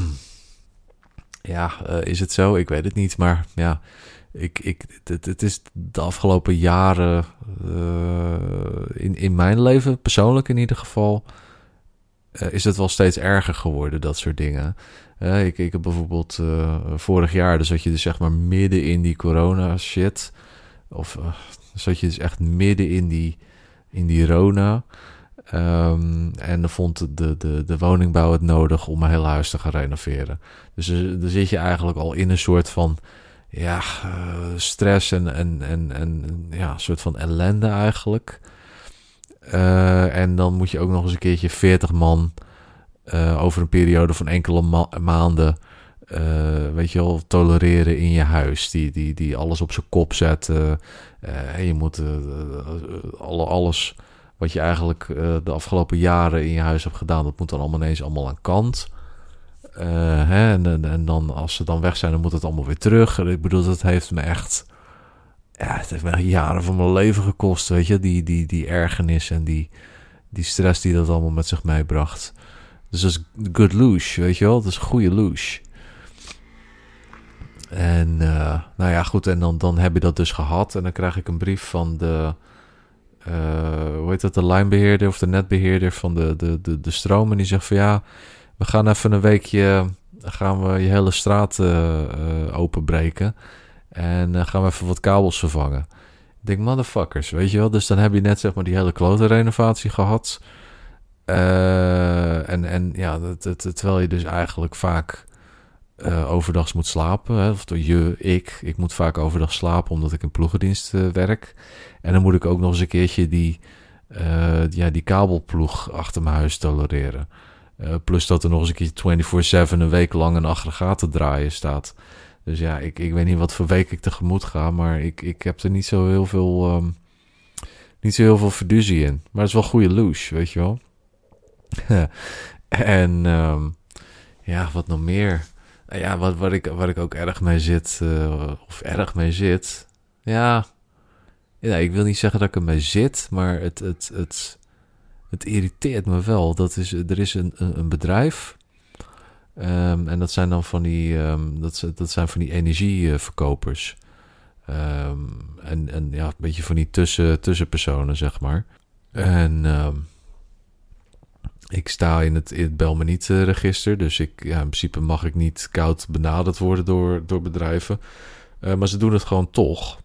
Speaker 1: ja, uh, is het zo? Ik weet het niet, maar ja, Ik, ik, het, het is de afgelopen jaren uh, in, in mijn leven, persoonlijk in ieder geval, uh, is het wel steeds erger geworden, dat soort dingen. Uh, ik, ik heb bijvoorbeeld uh, vorig jaar, dus zat je dus zeg maar midden in die corona shit, of uh, zat je dus echt midden in die, in die Rona. Um, en dan vond de, de, de woningbouw het nodig om mijn hele huis te gaan renoveren. Dus dan zit je eigenlijk al in een soort van, ja, uh, stress en, en, en, en ja, een soort van ellende eigenlijk. Uh, en dan moet je ook nog eens een keertje veertig man uh, over een periode van enkele ma- maanden, uh, weet je wel, tolereren in je huis. Die, die, die alles op zijn kop zetten. Uh, en je moet uh, uh, alle, alles wat je eigenlijk uh, de afgelopen jaren in je huis hebt gedaan, dat moet dan allemaal ineens allemaal aan kant. Uh, hè, en, en, en dan als ze dan weg zijn, dan moet het allemaal weer terug. Ik bedoel, dat heeft me echt, ja, het heeft me echt jaren van mijn leven gekost, weet je, die, die, die ergernis en die, die stress die dat allemaal met zich meebracht. Dus dat is good louche, weet je wel, dat is goede louche. En uh, nou ja, goed, en dan, dan heb je dat dus gehad en dan krijg ik een brief van de, uh, hoe heet dat, de lijnbeheerder of de netbeheerder van de, de, de, de stroom, en die zegt van ja, we gaan even een weekje, gaan we je hele straat uh, uh, openbreken. En uh, gaan we even wat kabels vervangen. Ik denk, motherfuckers, weet je wel. Dus dan heb je net, zeg maar, die hele klote renovatie gehad. Uh, en, en ja, dat, dat, terwijl je dus eigenlijk vaak uh, overdags moet slapen. Hè? Of je, ik. Ik moet vaak overdag slapen, omdat ik in ploegendienst uh, werk. En dan moet ik ook nog eens een keertje die, uh, ja, die kabelploeg achter mijn huis tolereren. Uh, plus dat er nog eens een keer vierentwintig zeven een week lang een aggregaat draaien staat. Dus ja, ik, ik weet niet wat voor week ik tegemoet ga, maar ik, ik heb er niet zo heel veel, um, niet zo heel veel fiducie in. Maar het is wel goede louche, weet je wel. En um, ja, wat nog meer? Ja, wat, wat ik, waar ik ook erg mee zit, uh, of erg mee zit. Ja, ja, ik wil niet zeggen dat ik ermee zit, maar het, het, het, het irriteert me wel. Dat is, er is een, een bedrijf. Um, en dat zijn dan van die, um, dat, dat zijn van die energieverkopers. Um, en, en ja, een beetje van die tussen, tussenpersonen, zeg maar. En um, ik sta in het, in het Bel me niet uh, register. Dus ik, ja, in principe mag ik niet koud benaderd worden door, door bedrijven. Uh, maar ze doen het gewoon toch.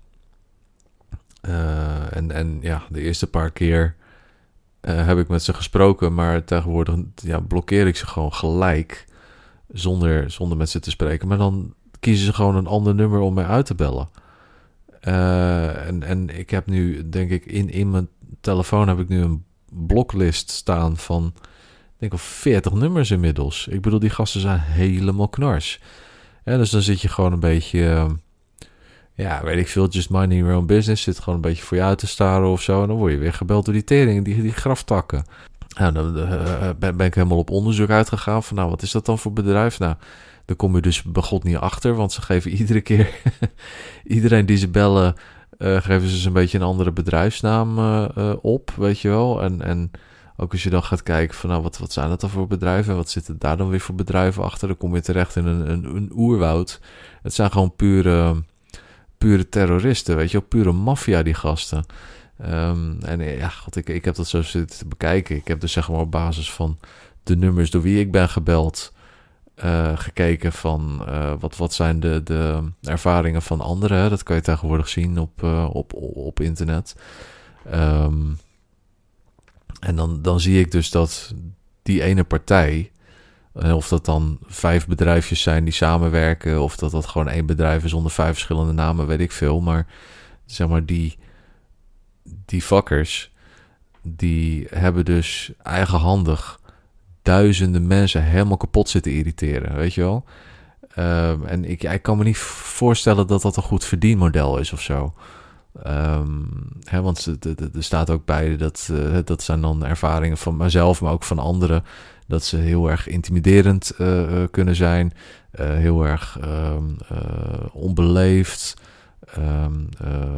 Speaker 1: Uh, en, en ja, de eerste paar keer uh, heb ik met ze gesproken. Maar tegenwoordig ja, blokkeer ik ze gewoon gelijk. Zonder, zonder met ze te spreken. Maar dan kiezen ze gewoon een ander nummer om mij uit te bellen. Uh, en, en ik heb nu, denk ik, in, in mijn telefoon heb ik nu een bloklist staan van, ik denk al veertig nummers inmiddels. Ik bedoel, die gasten zijn helemaal knars. Ja, dus dan zit je gewoon een beetje, uh, ja, weet ik veel, just minding your own business. Zit gewoon een beetje voor je uit te staren of zo. En dan word je weer gebeld door die tering, die, die graftakken. Nou, dan uh, ben, ben ik helemaal op onderzoek uitgegaan van, nou, wat is dat dan voor bedrijf? Nou, daar kom je dus bij God niet achter, want ze geven iedere keer, iedereen die ze bellen, uh, geven ze een beetje een andere bedrijfsnaam uh, uh, op, weet je wel. En, en ook als je dan gaat kijken van, nou, wat, wat zijn dat dan voor bedrijven? Wat zitten daar dan weer voor bedrijven achter? Dan kom je terecht in een, een, een oerwoud. Het zijn gewoon pure, pure terroristen, weet je wel, pure maffia, die gasten. Um, en ja, god, ik, ik heb dat zo zitten te bekijken. Ik heb dus zeg maar op basis van de nummers door wie ik ben gebeld, Uh, gekeken van uh, wat, wat zijn de, de ervaringen van anderen. Hè? Dat kan je tegenwoordig zien op, uh, op, op internet. Um, en dan, dan zie ik dus dat die ene partij, of dat dan vijf bedrijfjes zijn die samenwerken, of dat dat gewoon één bedrijf is onder vijf verschillende namen, weet ik veel. Maar zeg maar, die, die fuckers, die hebben dus eigenhandig duizenden mensen helemaal kapot zitten irriteren, weet je wel. Um, en ik, ik kan me niet voorstellen dat dat een goed verdienmodel is of zo. Um, hè, want er staat ook bij, dat, uh, dat zijn dan ervaringen van mezelf, maar ook van anderen, dat ze heel erg intimiderend uh, kunnen zijn, uh, heel erg um, uh, onbeleefd, um,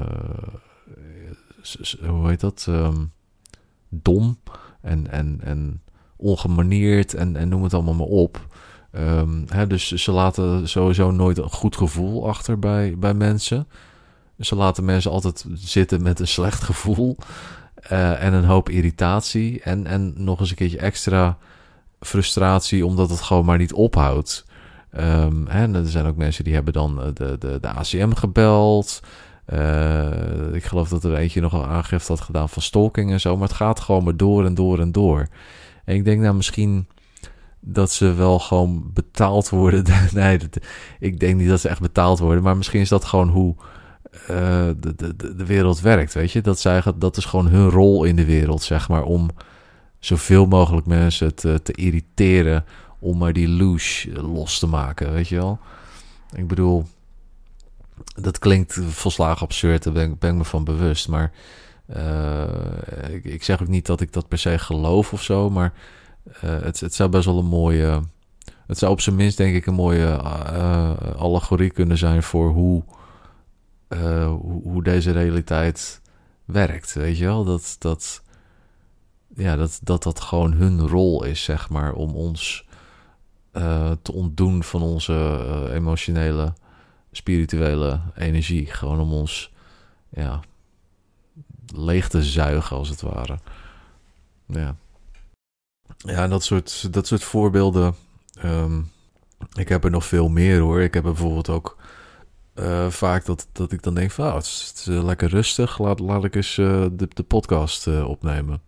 Speaker 1: uh, hoe heet dat, um, dom en, en, en ongemanierd en, en noem het allemaal maar op. Um, hè, dus ze laten sowieso nooit een goed gevoel achter bij, bij mensen. Ze laten mensen altijd zitten met een slecht gevoel uh, en een hoop irritatie en, en nog eens een keertje extra frustratie omdat het gewoon maar niet ophoudt. Um, hè, en er zijn ook mensen die hebben dan de, de, de A C M gebeld. Uh, ik geloof dat er eentje nog een aangifte had gedaan van stalking en zo, maar het gaat gewoon maar door en door en door. En ik denk nou misschien dat ze wel gewoon betaald worden. Nee, dat, ik denk niet dat ze echt betaald worden. Maar misschien is dat gewoon hoe uh, de, de, de wereld werkt, weet je. Dat, zij, dat is gewoon hun rol in de wereld, zeg maar. Om zoveel mogelijk mensen te, te irriteren. Om maar die louche los te maken, weet je wel. Ik bedoel, dat klinkt volslagen absurd. Daar ben, ben ik me van bewust. Maar uh, ik, ik zeg ook niet dat ik dat per se geloof of zo. Maar Uh, het, het zou best wel een mooie, het zou op zijn minst denk ik een mooie uh, allegorie kunnen zijn voor hoe, uh, hoe, hoe deze realiteit werkt, weet je wel? Dat dat, ja, dat, dat dat gewoon hun rol is, zeg maar, om ons uh, te ontdoen van onze uh, emotionele, spirituele energie. Gewoon om ons, ja, leeg te zuigen, als het ware. Ja. Ja, dat soort, dat soort voorbeelden. Um, ik heb er nog veel meer hoor. Ik heb er bijvoorbeeld ook uh, vaak dat, dat ik dan denk van, oh, het is, het is uh, lekker rustig. Laat, laat ik eens uh, de, de podcast uh, opnemen.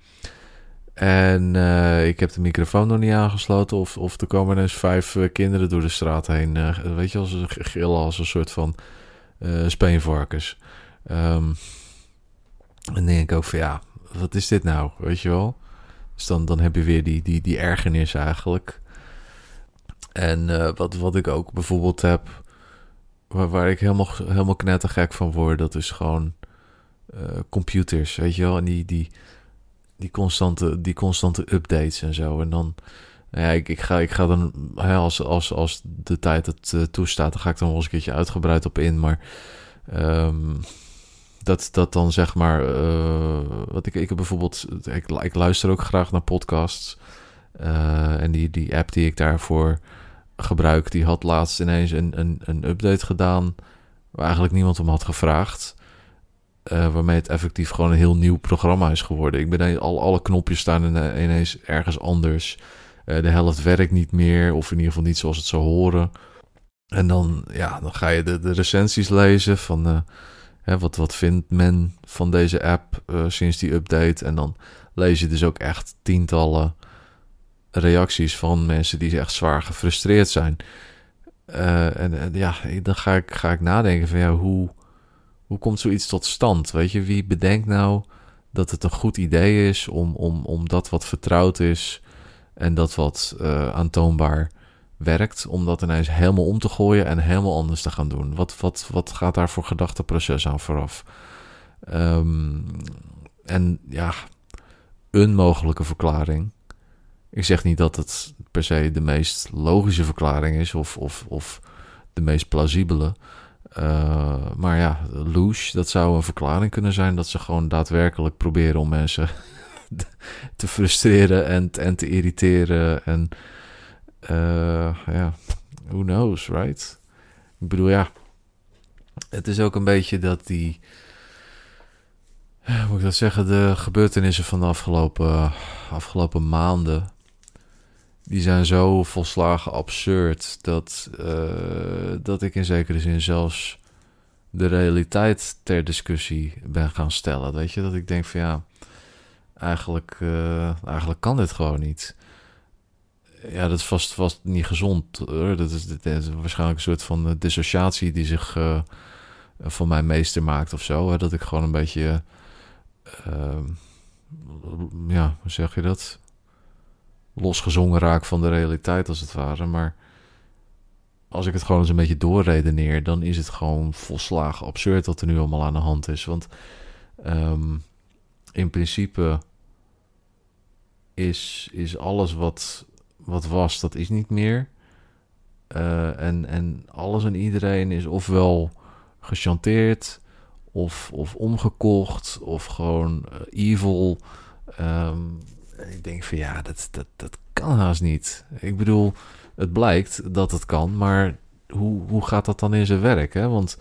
Speaker 1: En uh, ik heb de microfoon nog niet aangesloten. Of, of er komen ineens vijf uh, kinderen door de straat heen. Uh, weet je, als een gillen als een soort van uh, speenvarkens. Um, en dan denk ik ook van, ja, wat is dit nou? Weet je wel? Dus dan, dan heb je weer die, die, die ergernis eigenlijk. En uh, wat, wat ik ook bijvoorbeeld heb, waar, waar ik helemaal, helemaal knettergek van word, dat is gewoon uh, computers, weet je wel. En die, die, die, constante, die constante updates en zo. En dan, nou ja, ik, ik, ga, ik ga dan, hè, als, als, als de tijd het uh, toestaat, dan ga ik er nog eens een keertje uitgebreid op in. Maar um, Dat, dat dan zeg maar, uh, wat ik, ik heb bijvoorbeeld, ik, ik luister ook graag naar podcasts. Uh, en die, die app die ik daarvoor gebruik, die had laatst ineens een, een, een update gedaan waar eigenlijk niemand om had gevraagd. Uh, waarmee het effectief gewoon een heel nieuw programma is geworden. Ik ben al alle knopjes staan ineens ergens anders. Uh, de helft werkt niet meer, of in ieder geval niet zoals het zou horen. En dan, ja, dan ga je de, de recensies lezen van uh, hè, wat, wat vindt men van deze app uh, sinds die update. En dan lees je dus ook echt tientallen reacties van mensen die echt zwaar gefrustreerd zijn. Uh, en, en ja, dan ga ik, ga ik nadenken van ja, hoe, hoe komt zoiets tot stand? Weet je, wie bedenkt nou dat het een goed idee is om, om, om dat wat vertrouwd is en dat wat uh, aantoonbaar werkt, om dat ineens helemaal om te gooien en helemaal anders te gaan doen? Wat, wat, wat gaat daar voor gedachteproces aan vooraf? Um, en ja, een mogelijke verklaring. Ik zeg niet dat het per se de meest logische verklaring is of, of, of de meest plausibele. Uh, maar ja, louche, dat zou een verklaring kunnen zijn dat ze gewoon daadwerkelijk proberen om mensen te frustreren en, en te irriteren. En uh, ja, who knows, right? Ik bedoel, ja, het is ook een beetje dat die, hoe moet ik dat zeggen, de gebeurtenissen van de afgelopen, afgelopen maanden, die zijn zo volslagen absurd dat, uh, dat ik in zekere zin zelfs de realiteit ter discussie ben gaan stellen. Weet je, dat ik denk van ja, eigenlijk, uh, eigenlijk kan dit gewoon niet. Ja, dat is vast, vast niet gezond, hoor. Dat is, dat is waarschijnlijk een soort van dissociatie die zich uh, van mij meester maakt of zo. Hè? Dat ik gewoon een beetje, uh, ja, hoe zeg je dat? Losgezongen raak van de realiteit als het ware. Maar als ik het gewoon eens een beetje doorredeneer, dan is het gewoon volslagen absurd wat er nu allemaal aan de hand is. Want um, in principe is, is alles wat, wat was, dat is niet meer. Uh, en, en alles en iedereen is ofwel gechanteerd, of, of omgekocht, of gewoon uh, evil. Um, ik denk van ja, dat, dat, dat kan haast niet. Ik bedoel, het blijkt dat het kan, maar hoe, hoe gaat dat dan in zijn werk? Hè? Want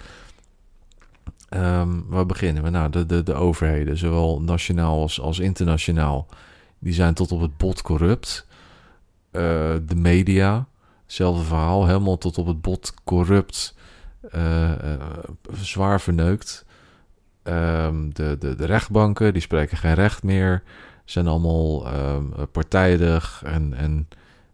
Speaker 1: um, waar beginnen we? Nou, de, de, de overheden, zowel nationaal als, als internationaal, die zijn tot op het bot corrupt. Uh, de media, hetzelfde verhaal, helemaal tot op het bot corrupt, uh, uh, zwaar verneukt. Um, de, de, de rechtbanken, die spreken geen recht meer, zijn allemaal um, partijdig en, en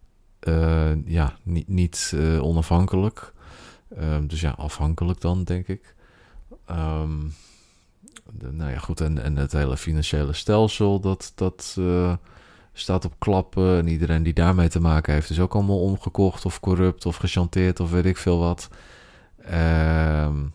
Speaker 1: uh, ja, niet, niet uh, onafhankelijk. Um, dus ja, afhankelijk dan, denk ik. Um, de, nou ja, goed, en, en het hele financiële stelsel, dat, dat uh, staat op klappen. En iedereen die daarmee te maken heeft, is ook allemaal omgekocht of corrupt of gechanteerd of weet ik veel wat. Um,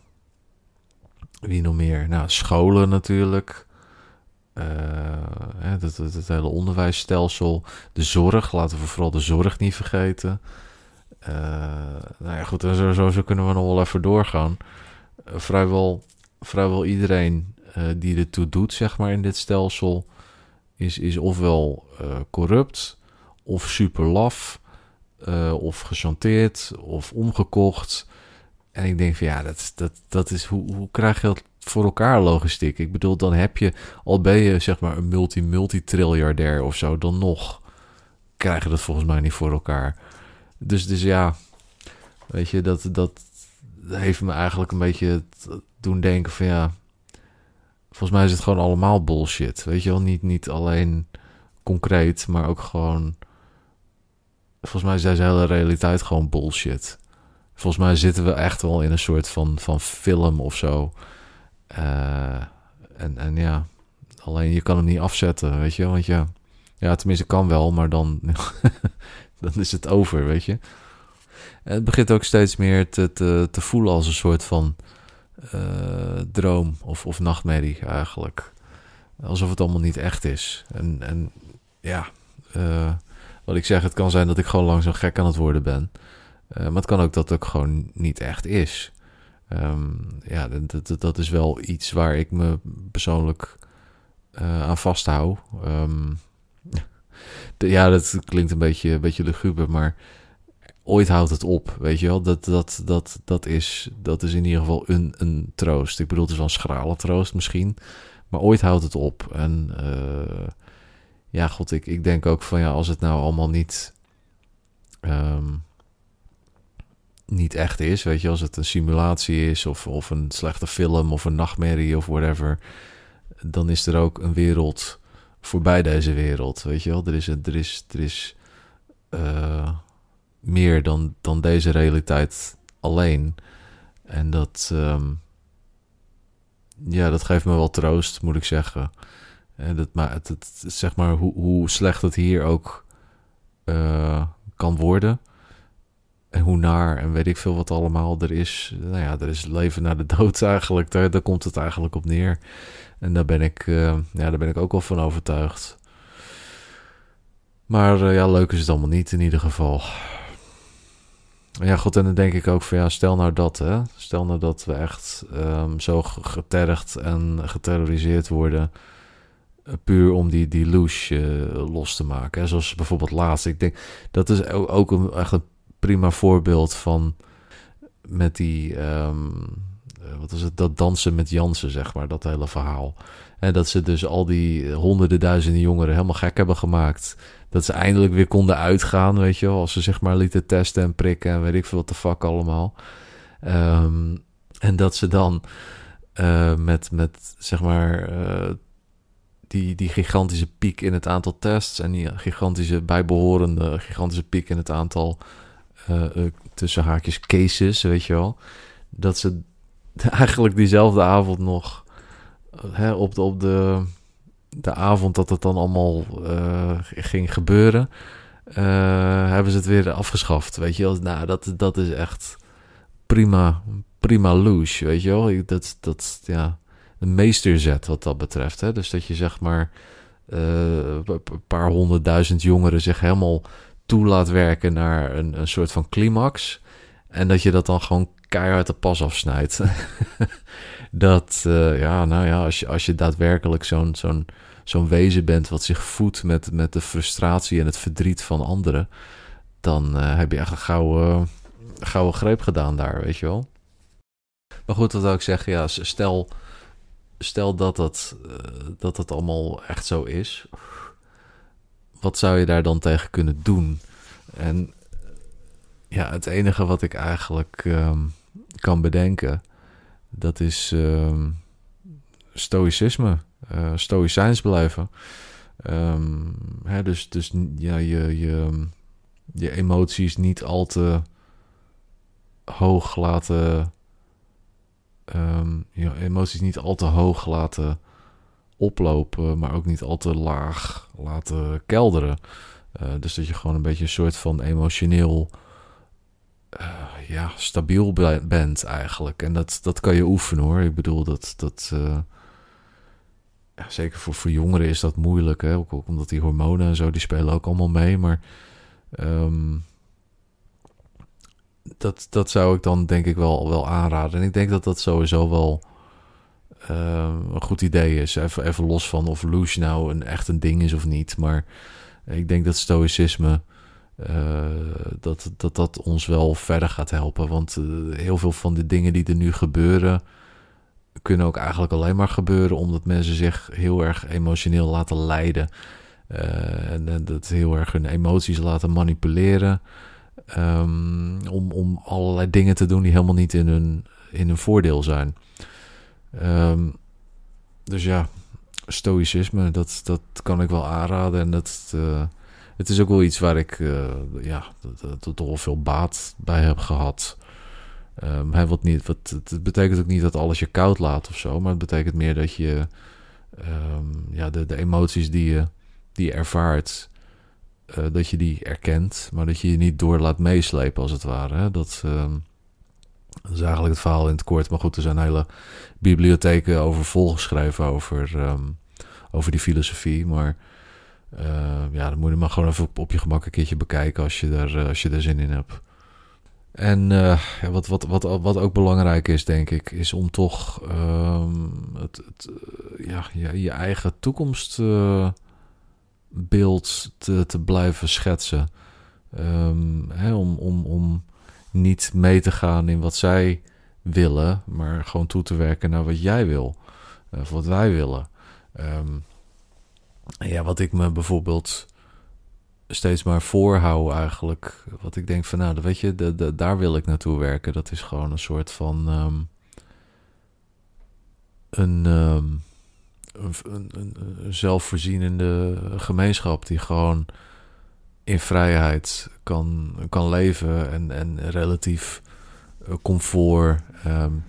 Speaker 1: wie nog meer? Nou, scholen natuurlijk. Uh, het, het, het hele onderwijsstelsel. De zorg, laten we vooral de zorg niet vergeten. Uh, nou ja, goed, zo, zo, zo kunnen we nog wel even doorgaan. Uh, vrijwel, vrijwel iedereen uh, die ertoe doet, zeg maar, in dit stelsel, is, is ofwel uh, corrupt, of super laf, uh, of gechanteerd, of omgekocht. En ik denk van ja, dat, dat, dat is, hoe, hoe krijg je dat voor elkaar logistiek? Ik bedoel, dan heb je, al ben je zeg maar een multi-multi-triljardair of zo, dan nog krijg je dat volgens mij niet voor elkaar. Dus, dus ja, weet je, dat, dat heeft me eigenlijk een beetje doen denken van ja, volgens mij is het gewoon allemaal bullshit. Weet je wel, niet, niet alleen concreet, maar ook gewoon, volgens mij is deze hele realiteit gewoon bullshit. Volgens mij zitten we echt wel in een soort van, van film of zo. Uh, en, en ja, alleen je kan hem niet afzetten, weet je. Want ja, ja tenminste kan wel, maar dan, dan is het over, weet je. En het begint ook steeds meer te, te, te voelen als een soort van uh, droom of, of nachtmerrie eigenlijk. Alsof het allemaal niet echt is. En, en ja, uh, wat ik zeg, het kan zijn dat ik gewoon langzaam gek aan het worden ben. Uh, maar het kan ook dat het ook gewoon niet echt is. Um, ja, dat, dat, dat is wel iets waar ik me persoonlijk uh, aan vasthoud. Um, de, ja, dat klinkt een beetje, een beetje luguber, maar ooit houdt het op, weet je wel. Dat, dat, dat, dat, is, dat is in ieder geval een, een troost. Ik bedoel, het is wel een schrale troost misschien. Maar ooit houdt het op. En uh, ja, god, ik, ik denk ook van ja, als het nou allemaal niet... Um, niet echt is, weet je, als het een simulatie is of, of een slechte film of een nachtmerrie of whatever, dan is er ook een wereld voorbij deze wereld, weet je wel. Er is, er is, er is uh, meer dan, dan deze realiteit alleen. En dat, um, ja, dat geeft me wel troost, moet ik zeggen. En dat, maar het, het, zeg maar, hoe, hoe slecht het hier ook uh, kan worden. En hoe naar en weet ik veel wat allemaal er is. Nou ja, er is leven na de dood eigenlijk. Daar, daar komt het eigenlijk op neer. En daar ben ik, uh, ja, daar ben ik ook wel van overtuigd. Maar uh, ja, leuk is het allemaal niet in ieder geval. Ja, goed, en dan denk ik ook van ja, stel nou dat, hè. Stel nou dat we echt um, zo getergd en geterroriseerd worden. Uh, puur om die, die louche uh, los te maken. Hè. Zoals bijvoorbeeld laatst. Ik denk, dat is ook, ook een, echt een prima voorbeeld van met die, um, wat is het, dat dansen met Jansen, zeg maar, dat hele verhaal. En dat ze dus al die honderden duizenden jongeren helemaal gek hebben gemaakt. Dat ze eindelijk weer konden uitgaan, weet je wel, als ze zich maar lieten testen en prikken en weet ik veel wat de fuck allemaal. Um, en dat ze dan uh, met, met, zeg maar, uh, die, die gigantische piek in het aantal tests en die gigantische bijbehorende gigantische piek in het aantal Uh, uh, tussen haakjes cases, weet je wel. Dat ze eigenlijk diezelfde avond nog uh, hè, op, de, op de, de avond dat het dan allemaal uh, ging gebeuren, uh, hebben ze het weer afgeschaft, weet je wel. Nou, dat, dat is echt prima, prima louche, weet je wel. Dat, dat, ja, een meesterzet wat dat betreft, hè. Dus dat je zeg maar uh, een paar honderdduizend jongeren zich helemaal toe laat werken naar een, een soort van climax. En dat je dat dan gewoon keihard de pas afsnijdt. dat, uh, ja, nou ja, als je, als je daadwerkelijk zo'n, zo'n, zo'n wezen bent wat zich voedt met, met de frustratie en het verdriet van anderen, dan uh, heb je echt een gouden, gouden greep gedaan daar, weet je wel. Maar goed, wat wil ik zeggen, ja, stel, stel dat dat, uh, dat dat allemaal echt zo is. Wat zou je daar dan tegen kunnen doen? En ja, het enige wat ik eigenlijk um, kan bedenken, dat is um, stoïcisme, uh, stoïcijns blijven. Um, hè, dus dus ja, je, je, je emoties niet al te hoog laten, um, je emoties niet al te hoog laten oplopen, maar ook niet al te laag laten kelderen. Uh, dus dat je gewoon een beetje een soort van emotioneel uh, ja, stabiel bent eigenlijk. En dat, dat kan je oefenen hoor. Ik bedoel, dat, dat uh, ja, zeker voor, voor jongeren is dat moeilijk. Hè? Ook, ook omdat die hormonen en zo, die spelen ook allemaal mee. Maar um, dat, dat zou ik dan denk ik wel, wel aanraden. En ik denk dat dat sowieso wel Uh, een goed idee is. Even, even los van of louche nou een, echt een ding is of niet. Maar ik denk dat stoïcisme uh, dat, dat dat ons wel verder gaat helpen. Want uh, heel veel van de dingen die er nu gebeuren kunnen ook eigenlijk alleen maar gebeuren omdat mensen zich heel erg emotioneel laten leiden. Uh, en, en dat heel erg hun emoties laten manipuleren. Um, om, om allerlei dingen te doen die helemaal niet in hun, in hun voordeel zijn. Um, dus ja, stoïcisme, dat, dat kan ik wel aanraden. En dat, uh, het is ook wel iets waar ik uh, ja, toch wel veel baat bij heb gehad. Um, hij wat niet, wat, het betekent ook niet dat alles je koud laat of zo. Maar het betekent meer dat je um, ja, de, de emoties die je, die je ervaart, uh, dat je die erkent. Maar dat je je niet door laat meeslepen als het ware. Hè? Dat... Um, Dat is eigenlijk het verhaal in het kort. Maar goed, er zijn hele bibliotheken over volgeschreven over, um, over die filosofie. Maar uh, ja, dan moet je maar gewoon even op, op je gemak een keertje bekijken als je er, uh, als je er zin in hebt. En uh, ja, wat, wat, wat, wat ook belangrijk is, denk ik, is om toch um, het, het, uh, ja, je, je eigen toekomstbeeld uh, te, te blijven schetsen. Um, hè, om, om, om niet mee te gaan in wat zij willen, maar gewoon toe te werken naar wat jij wil. Of wat wij willen. Um, ja, wat ik me bijvoorbeeld steeds maar voorhoud eigenlijk. Wat ik denk van, nou, weet je, de, de, daar wil ik naartoe werken. Dat is gewoon een soort van um, een, um, een, een, een zelfvoorzienende gemeenschap die gewoon in vrijheid kan, kan leven en, en relatief uh, comfort. Um,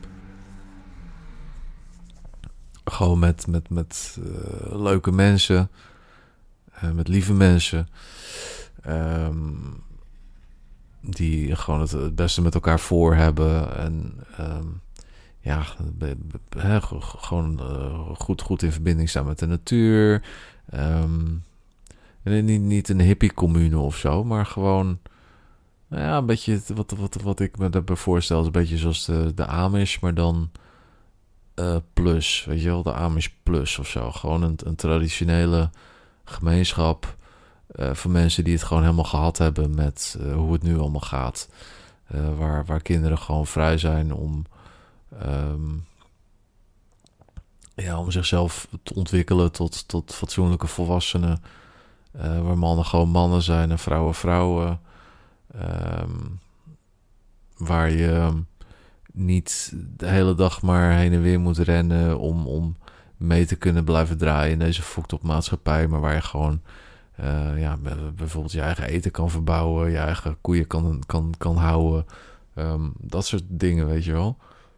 Speaker 1: gewoon met, met, met uh, leuke mensen, uh, met lieve mensen. Um, die gewoon het, het beste met elkaar voor hebben. En um, ja, be, be, he, gewoon uh, goed, goed in verbinding staan met de natuur. Um, en niet, niet een hippie commune of zo, maar gewoon nou ja, een beetje wat, wat, wat ik me daarbij voorstel is een beetje zoals de, de Amish, maar dan uh, plus, weet je wel, de Amish plus of zo. Gewoon een, een traditionele gemeenschap uh, van mensen die het gewoon helemaal gehad hebben met uh, hoe het nu allemaal gaat. Uh, waar, waar kinderen gewoon vrij zijn om um, ja, om zichzelf te ontwikkelen tot, tot fatsoenlijke volwassenen. Uh, waar mannen gewoon mannen zijn en vrouwen vrouwen. Um, waar je niet de hele dag maar heen en weer moet rennen om, om mee te kunnen blijven draaien in deze fucked up maatschappij. Maar waar je gewoon uh, ja, bijvoorbeeld je eigen eten kan verbouwen, je eigen koeien kan, kan, kan houden. Um, dat soort dingen, weet je wel.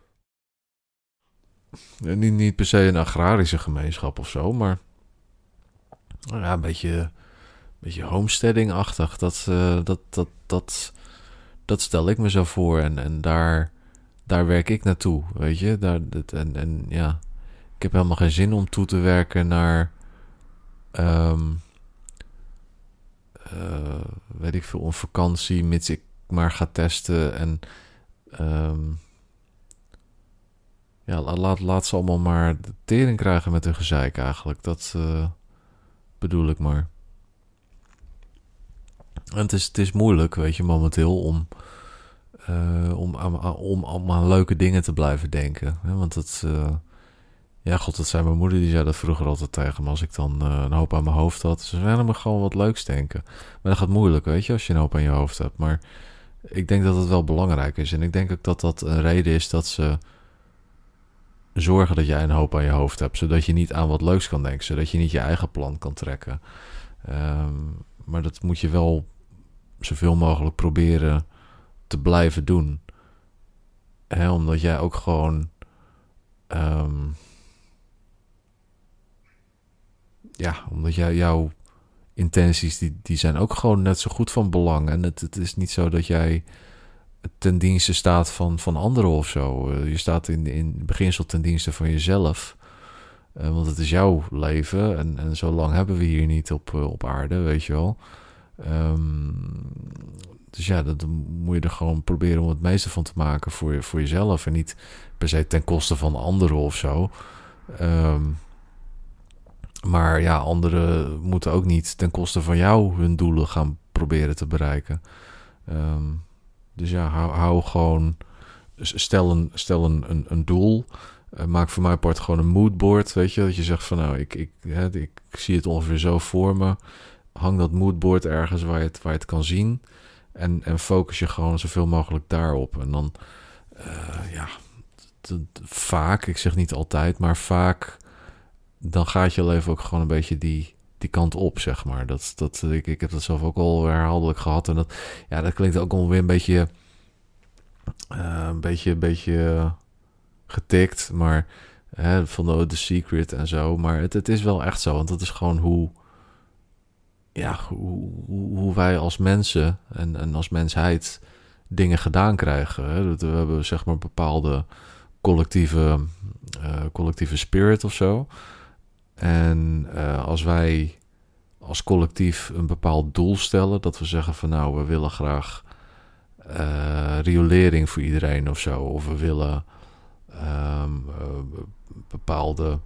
Speaker 1: En niet, niet per se een agrarische gemeenschap of zo, maar ja, een beetje, beetje homesteading-achtig. Dat, uh, dat, dat, dat, dat stel ik me zo voor. En, en daar, daar werk ik naartoe, weet je. Daar, dat, en, en ja, ik heb helemaal geen zin om toe te werken naar Um, uh, weet ik veel, een vakantie, mits ik maar ga testen. En um, ja, laat, laat ze allemaal maar de tering krijgen met hun gezeik eigenlijk. Dat uh, bedoel ik maar. En het is, het is moeilijk, weet je, momenteel om, uh, om, om, om, om aan leuke dingen te blijven denken. Hè? Want het, uh, ja, god, dat zei mijn moeder, die zei dat vroeger altijd tegen me. Als ik dan uh, een hoop aan mijn hoofd had, ze zei, dan moet gewoon wat leuks denken. Maar dat gaat moeilijk, weet je, als je een hoop aan je hoofd hebt. Maar ik denk dat het wel belangrijk is. En ik denk ook dat dat een reden is dat ze zorgen dat jij een hoop aan je hoofd hebt. Zodat je niet aan wat leuks kan denken. Zodat je niet je eigen plan kan trekken. Um, maar dat moet je wel zoveel mogelijk proberen te blijven doen. Hè, omdat jij ook gewoon Um, ja, omdat jij, jouw intenties, die, die zijn ook gewoon net zo goed van belang. En het, het is niet zo dat jij ten dienste staat van, van anderen of zo. Uh, je staat in, in beginsel ten dienste van jezelf. Uh, want het is jouw leven. En, en zo lang hebben we hier niet op, uh, op aarde, weet je wel. Um, dus ja, dat, dan moet je er gewoon proberen om het meeste van te maken voor, je, voor jezelf. En niet per se ten koste van anderen of zo. Um, maar ja, anderen moeten ook niet ten koste van jou hun doelen gaan proberen te bereiken. Um, dus ja, hou, hou gewoon, stel een, stel een, een, een doel. Uh, maak voor mij part gewoon een moodboard, weet je. Dat je zegt van nou, ik, ik, hè, ik zie het ongeveer zo voor me. Hang dat moodboard ergens waar je het, waar je het kan zien. En, en focus je gewoon zoveel mogelijk daarop. En dan, uh, ja, t- t- vaak, ik zeg niet altijd, maar vaak, dan gaat je leven ook gewoon een beetje die, die kant op, zeg maar. Dat, dat, ik, ik heb dat zelf ook al herhaaldelijk gehad. En dat, ja, dat klinkt ook alweer een beetje, uh, een beetje, een beetje getikt, maar hè, van de The Secret en zo. Maar het, het is wel echt zo, want dat is gewoon hoe, ja, hoe, hoe, hoe wij als mensen en, en als mensheid dingen gedaan krijgen. Hè. Dat we hebben zeg maar bepaalde collectieve, uh, collectieve spirit of zo. En uh, als wij als collectief een bepaald doel stellen, dat we zeggen van nou, we willen graag uh, riolering voor iedereen of zo. Of we willen um, uh, bepaalde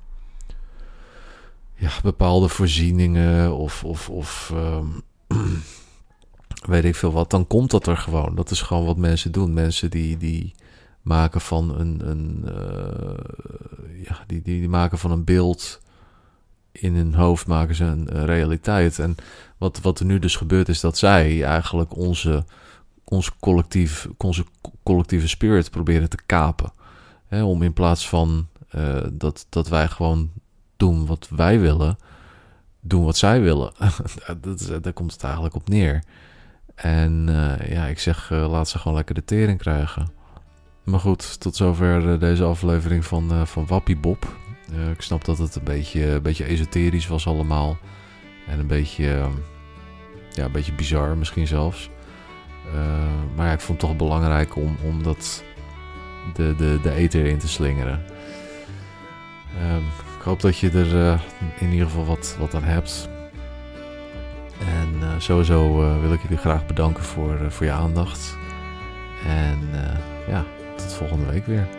Speaker 1: ja, bepaalde voorzieningen of, of, of um, weet ik veel wat, dan komt dat er gewoon. Dat is gewoon wat mensen doen. Mensen die, die maken van een, een uh, ja, die, die, die maken van een beeld in hun hoofd maken ze een, een realiteit. En wat, wat er nu dus gebeurt is dat zij eigenlijk onze, onze, collectief, onze collectieve spirit proberen te kapen. Hè, om in plaats van uh, dat, dat wij gewoon doen wat wij willen, doen wat zij willen. dat is, daar komt het eigenlijk op neer. En uh, ja, ik zeg, uh, laat ze gewoon lekker de tering krijgen. Maar goed, tot zover uh, deze aflevering van, uh, van Wappie Bob. Uh, ik snap dat het een beetje, een beetje esoterisch was allemaal. En een beetje, uh, ja, een beetje bizar misschien zelfs. Uh, maar ja, ik vond het toch belangrijk om, om dat de, de, de ether in te slingeren. Uh, ik hoop dat je er uh, in ieder geval wat, wat aan hebt. En uh, sowieso uh, wil ik jullie graag bedanken voor, uh, voor je aandacht. En uh, ja, tot volgende week weer.